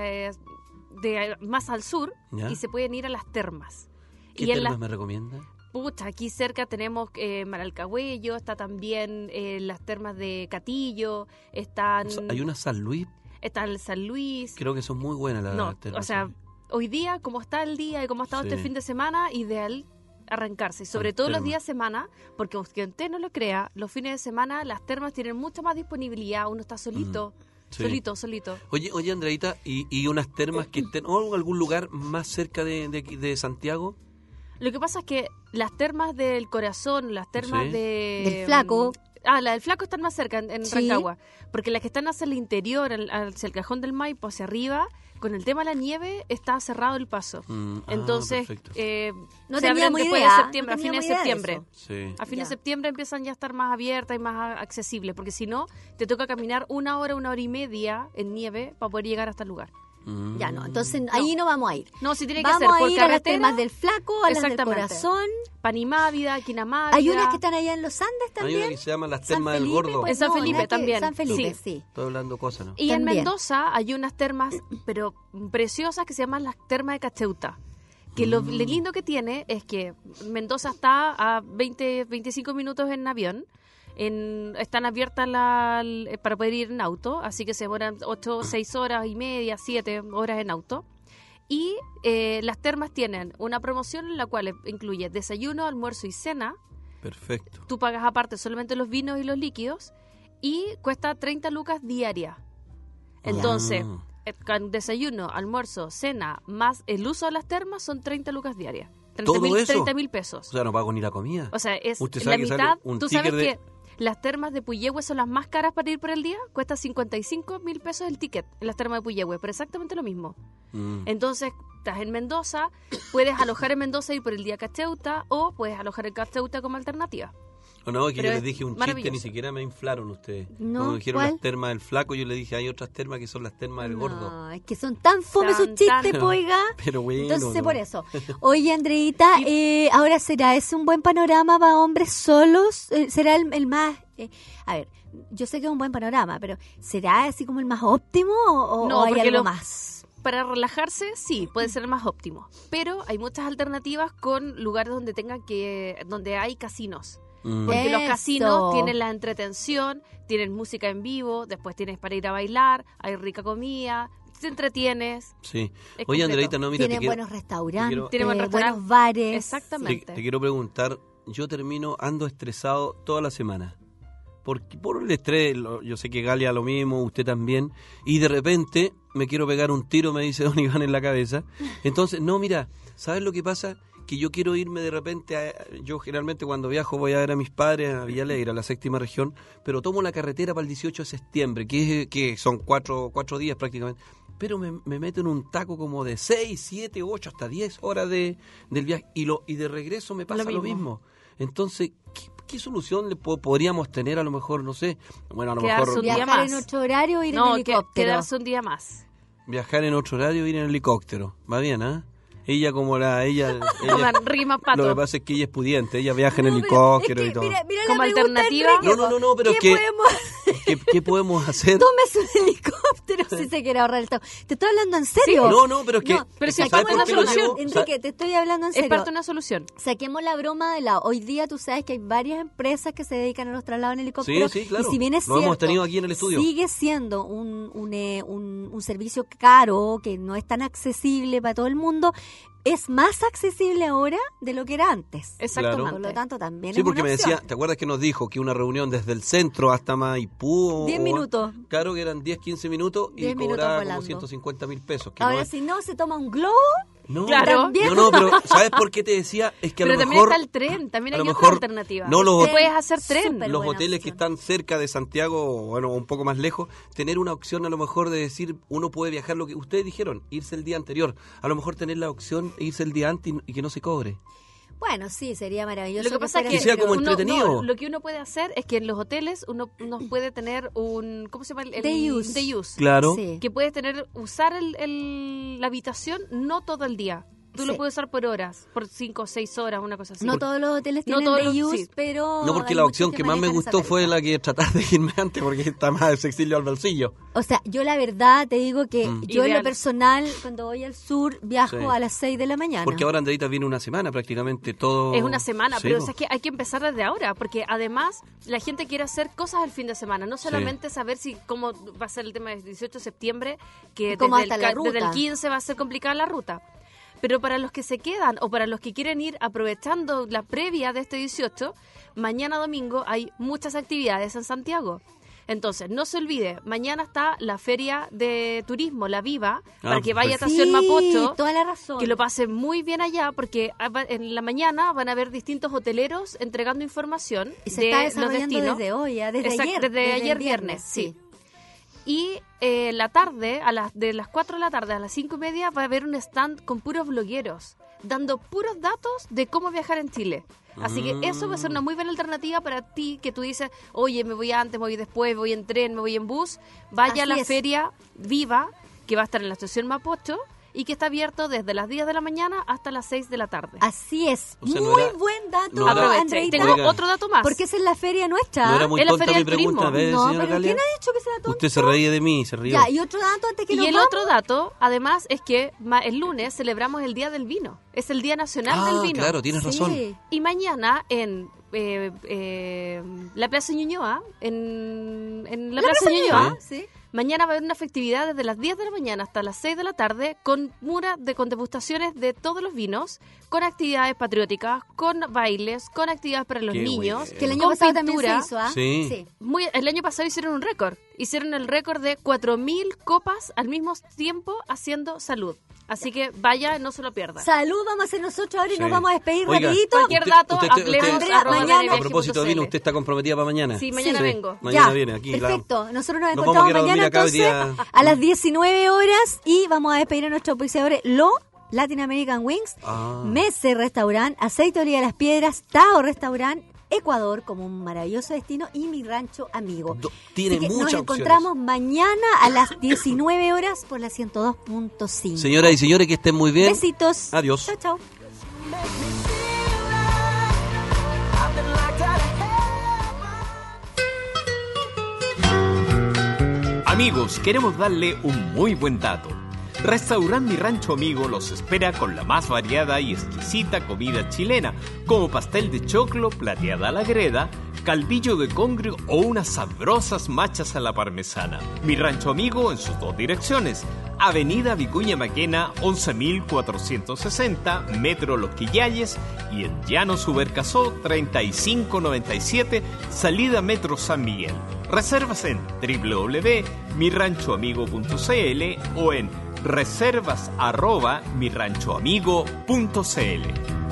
más al sur. ¿Ya? Y se pueden ir a las termas. ¿Qué termas me recomienda? Pucha, aquí cerca tenemos Maralcahuello, está también las termas de Catillo, están... Hay una San Luis. Está el San Luis. Creo que son muy buenas las termas. O sea, hoy día, como está el día y como ha estado este fin de semana, ideal arrancarse. Y sobre todo los días de semana, porque aunque usted no lo crea, los fines de semana las termas tienen mucha más disponibilidad, uno está solito. Sí. Solito. Oye, Andreita, ¿y unas termas que estén o algún lugar más cerca de Santiago? Lo que pasa es que las termas del Corazón, las termas del Flaco. La del Flaco están más cerca, en Rancagua. Porque las que están hacia el interior, hacia el Cajón del Maipo, hacia arriba, con el tema de la nieve, está cerrado el paso. Entonces, no se abren teníamos después idea, de septiembre, a fines de septiembre. Sí. A fines de septiembre empiezan ya a estar más abiertas y más accesibles, porque si no, te toca caminar una hora y media en nieve para poder llegar hasta el lugar. Ya no, entonces ahí no vamos a ir. No, si tiene que vamos ser por a ir a las carretera. termas del Flaco, a las del Corazón. Panimávida, Quinamávida. Hay unas que están allá en los Andes también. Hay una que se llama las San termas del Felipe, Gordo. pues, En San Felipe ¿no? también. San Felipe, sí. Estoy hablando cosas, ¿no? Y También. en Mendoza hay unas termas, pero preciosas, que se llaman las termas de Cacheuta. Que lo lindo que tiene es que Mendoza está a 25 minutos en avión. Están abiertas para poder ir en auto, así que se demoran 6 horas y media, 7 horas en auto. Y las termas tienen una promoción en la cual incluye desayuno, almuerzo y cena. Perfecto. Tú pagas aparte solamente los vinos y los líquidos y cuesta 30 lucas diaria. Entonces, con desayuno, almuerzo, cena, más el uso de las termas son 30 lucas diarias. ¿Todo eso? 30.000 pesos. O sea, no pago ni la comida. O sea, es ¿Usted la sabe que sale mitad. un Tú sabes ticket que las termas de Puyehue son las más caras para ir por el día. Cuesta 55.000 pesos el ticket en las termas de Puyehue, pero exactamente lo mismo. Entonces, estás en Mendoza, puedes alojar en Mendoza y ir por el día a Cacheuta, o puedes alojar en Cacheuta como alternativa. No, que Pero yo les es dije un chiste, maravilloso. ni siquiera me inflaron ustedes. No, Como dijeron ¿cuál? las termas del flaco, yo le dije, hay otras termas que son las termas del gordo. No, es que son tan fome Tan, sus chistes, tan. oiga. Pero bueno. Entonces, no. por eso. Oye, Andreita, ahora, ¿será ese un buen panorama para hombres solos? ¿Será el más...? A ver, yo sé que es un buen panorama, pero ¿será así como el más óptimo o No, hay porque algo lo- más? Para relajarse, sí, puede ser el más óptimo. Pero hay muchas alternativas con lugares donde hay casinos. Porque los Eso. casinos tienen la entretención, tienen música en vivo, después tienes para ir a bailar, hay rica comida, te entretienes. Sí. Es Oye, completo. Andreita, no, mira, Tienen te quiero, buenos restaurantes, Tiene buen restaurante. buenos bares. Exactamente. te quiero preguntar, yo ando estresado toda la semana. Por el estrés, yo sé que Galia lo mismo, usted también, y de repente me quiero pegar un tiro, me dice don Iván en la cabeza. Entonces, no, mira, ¿sabes lo que pasa? Que yo quiero irme de repente, yo generalmente cuando viajo voy a ver a mis padres a Villa Alegre, a la 6ª región, pero tomo la carretera para el 18 de septiembre, que son cuatro días prácticamente, pero me meto en un taco como de 6, 7, 8, hasta 10 horas del viaje, y de regreso me pasa lo mismo. Entonces, ¿qué solución podríamos tener a lo mejor, no sé? Bueno, a lo Quedarse mejor un día Viajar más. en 8 horarios o ir No, en helicóptero. quedarse un día más. viajar en otro horario, ir en helicóptero. Va bien, ¿ah? Ella ella Una rima pato. lo que pasa es que ella es pudiente, ella viaja en No, pero helicóptero es que, y todo. mira Como la pregunta, alternativa. Enrique, No, pero es ¿qué que podemos ¿qué podemos hacer? Tómese un helicóptero si se quiere ahorrar el taco. Te estoy hablando en serio. No, pero es que pero si ¿sabes estamos en por la qué lo solución, digo? Enrique, te estoy hablando en Es serio. parte de una solución. Saquemos la broma de lado. Hoy día tú sabes que hay varias empresas que se dedican a los traslados en helicóptero. Sí, claro. Y si bien es Lo hemos cierto, tenido aquí en el estudio. sigue siendo un servicio caro, que no es tan accesible para todo el mundo, es más accesible ahora de lo que era antes. Exactamente. Por lo tanto, también Sí, es porque una me opción. decía, ¿te acuerdas que nos dijo que una reunión desde el centro hasta Maipú? 10 minutos. Claro que eran 10, 15 minutos y 10 minutos cobraba volando. como 150.000 pesos. Que Ahora, no es- si no, se toma un globo. No, Claro. También. no, pero ¿sabes por qué te decía? Es que a Pero lo también mejor... está el tren, también a hay lo otra mejor- alternativa. no, los- Puedes hacer tren. Súper los buena hoteles que opción. están cerca de Santiago, bueno, un poco más lejos, tener una opción a lo mejor de decir, uno puede viajar, lo que ustedes dijeron, irse el día anterior. A lo mejor tener la opción de irse el día antes y que no se cobre. Bueno, sí, sería maravilloso. Lo que pasa es fuera que Que sea así, como pero- entretenido. lo que uno puede hacer es que en los hoteles uno puede tener un, ¿cómo se llama? Day use. Day use. Claro. Sí. Que puedes usar la habitación no todo el día. Tú Sí. lo puedes usar por horas, por 5 o 6 horas, una cosa así. No todos los hoteles No tienen todos day los- use, sí. pero... No, porque hay la muchos opción que más me manejan esa gustó fue tarifa. la que tratar de irme antes porque está más accesible al bolsillo. O sea, yo la verdad te digo que yo en Ideal. lo personal, cuando voy al sur, viajo Sí. a las 6 de la mañana. Porque ahora Andreita viene una semana prácticamente todo. Es una semana, Sí, pero po. o sea, es que hay que empezar desde ahora, porque además la gente quiere hacer cosas el fin de semana, no solamente saber cómo va a ser el tema del 18 de septiembre, que ¿Cómo desde hasta la ruta? desde el 15 va a ser complicada la ruta. Pero para los que se quedan o para los que quieren ir aprovechando la previa de este 18, mañana domingo hay muchas actividades en Santiago. Entonces, no se olvide, mañana está la feria de turismo, la Viva, para que vaya a perfecto. Estación Mapocho. toda la razón. Que lo pasen muy bien allá, porque en la mañana van a haber distintos hoteleros entregando información Y se de está los desarrollando destinos. desde hoy, desde Exacto, ayer. desde el ayer viernes, sí. Y la tarde, de las 4 de la tarde a las 5:30, va a haber un stand con puros blogueros, dando puros datos de cómo viajar en Chile. Así que eso va a ser una muy buena alternativa para ti, que tú dices, oye, me voy antes, me voy después, me voy en tren, me voy en bus. Vaya a Así la es. feria Viva, que va a estar en la estación Mapocho, y que está abierto desde las 10 de la mañana hasta las 6 de la tarde. Así es. O sea, no muy era- buen dato, no era- Aproveche. Andreita. Tengo Oiga. otro dato más. Porque esa es la feria nuestra. No era muy Es la tonta feria mi del pregunta, turismo. ¿ves, No, señora pero Galia? ¿quién ha dicho que sea tonto? Usted se reía de mí, se rió. Ya, y otro dato antes que Y nos el vamos. otro dato, además, es que el lunes celebramos el Día del Vino. Es el Día Nacional del Vino. Claro, tienes Sí. razón. Y mañana en la Plaza Ñuñoa, en la Plaza Ñuñoa, Sí. mañana va a haber una festividad desde las 10 de la mañana hasta las 6 de la tarde con con degustaciones de todos los vinos, con actividades patrióticas, con bailes, con actividades para los Qué niños, bueno. Que el año con pasado también pintura. se hizo, ¿ah? Sí. El año pasado hicieron un récord. Hicieron el récord de 4.000 copas al mismo tiempo haciendo salud. Así que vaya, no se lo pierda. Salud vamos a hacer nosotros ahora y Sí. nos vamos a despedir Oiga, rapidito. Cualquier dato, usted- hablemos Andrea, arroba mañana- viaje.cl. A propósito de vino, ¿usted está comprometida para mañana? Sí, mañana vengo. Mañana Ya, viene aquí. la- perfecto. Nosotros nos Nos encontramos vamos a quedar a mañana dormir acá hoy entonces día. a las 19 horas y vamos a despedir a nuestros auspiciadores Lo Latin American Wings, Ah. Mese Restaurant, Aceite de Oliva de las Piedras, Tao Restaurant, Ecuador como un maravilloso destino y Mi Rancho Amigo. Tiene Así que muchas nos opciones. encontramos mañana a las 19 horas por la 102.5. Señoras y señores, que estén muy bien. Besitos. Adiós. Chao, chao. Amigos, queremos darle un muy buen dato. Restaurante Mi Rancho Amigo los espera con la más variada y exquisita comida chilena, como pastel de choclo, plateada a la greda, caldillo de congrio o unas sabrosas machas a la parmesana. Mi Rancho Amigo en sus dos direcciones: Avenida Vicuña Maquena, 11.460, Metro Los Quillayes, y en Llano Subercasó, 3597, salida Metro San Miguel. Reservas en www.miranchoamigo.cl o en reservas@miranchoamigo.cl.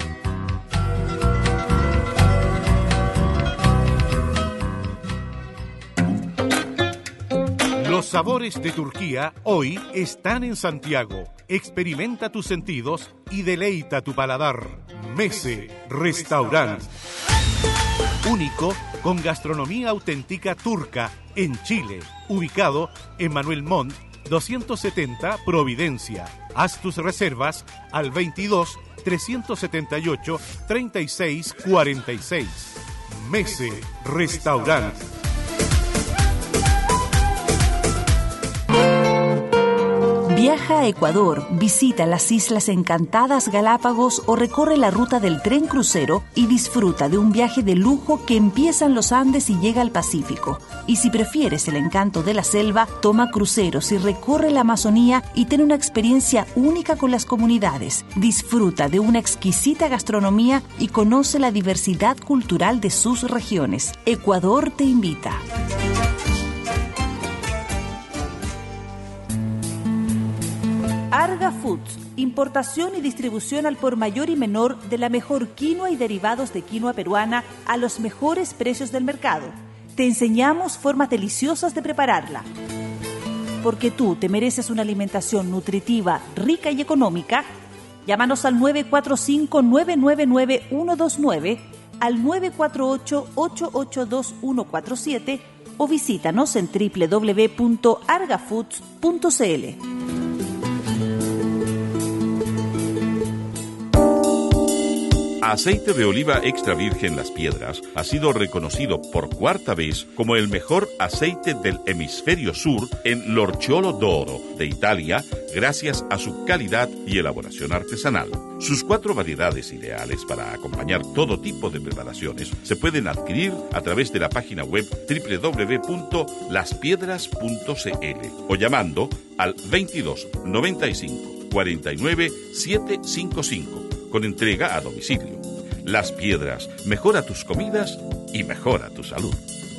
Los sabores de Turquía hoy están en Santiago. Experimenta tus sentidos y deleita tu paladar. Mese Restaurant. Único con gastronomía auténtica turca en Chile. Ubicado en Manuel Montt, 270 Providencia. Haz tus reservas al 22 378 36 46. Mese Restaurant. Viaja a Ecuador, visita las Islas Encantadas Galápagos o recorre la ruta del tren crucero y disfruta de un viaje de lujo que empieza en los Andes y llega al Pacífico. Y si prefieres el encanto de la selva, toma cruceros y recorre la Amazonía y ten una experiencia única con las comunidades. Disfruta de una exquisita gastronomía y conoce la diversidad cultural de sus regiones. Ecuador te invita. Arga Foods, importación y distribución al por mayor y menor de la mejor quinoa y derivados de quinoa peruana a los mejores precios del mercado. Te enseñamos formas deliciosas de prepararla. Porque tú te mereces una alimentación nutritiva, rica y económica. Llámanos al 945-999-129, al 948-882-147 o visítanos en www.argafoods.cl. Aceite de oliva extra virgen Las Piedras ha sido reconocido por cuarta vez como el mejor aceite del hemisferio sur en l'Orciolo d'Oro de Italia, gracias a su calidad y elaboración artesanal. Sus 4 variedades ideales para acompañar todo tipo de preparaciones se pueden adquirir a través de la página web www.laspiedras.cl o llamando al 22 95 49 755 con entrega a domicilio. Las Piedras, mejora tus comidas y mejora tu salud.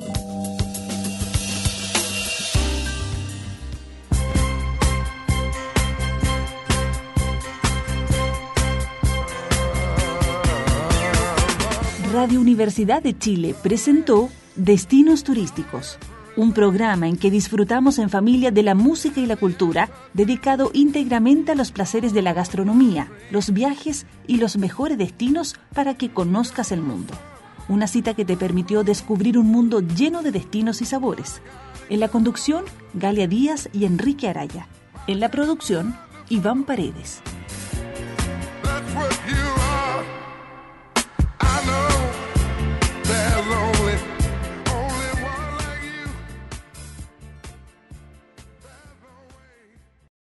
Radio Universidad de Chile presentó Destinos Turísticos, un programa en que disfrutamos en familia de la música y la cultura, dedicado íntegramente a los placeres de la gastronomía, los viajes y los mejores destinos para que conozcas el mundo. Una cita que te permitió descubrir un mundo lleno de destinos y sabores. En la conducción, Galia Díaz y Enrique Araya. En la producción, Iván Paredes.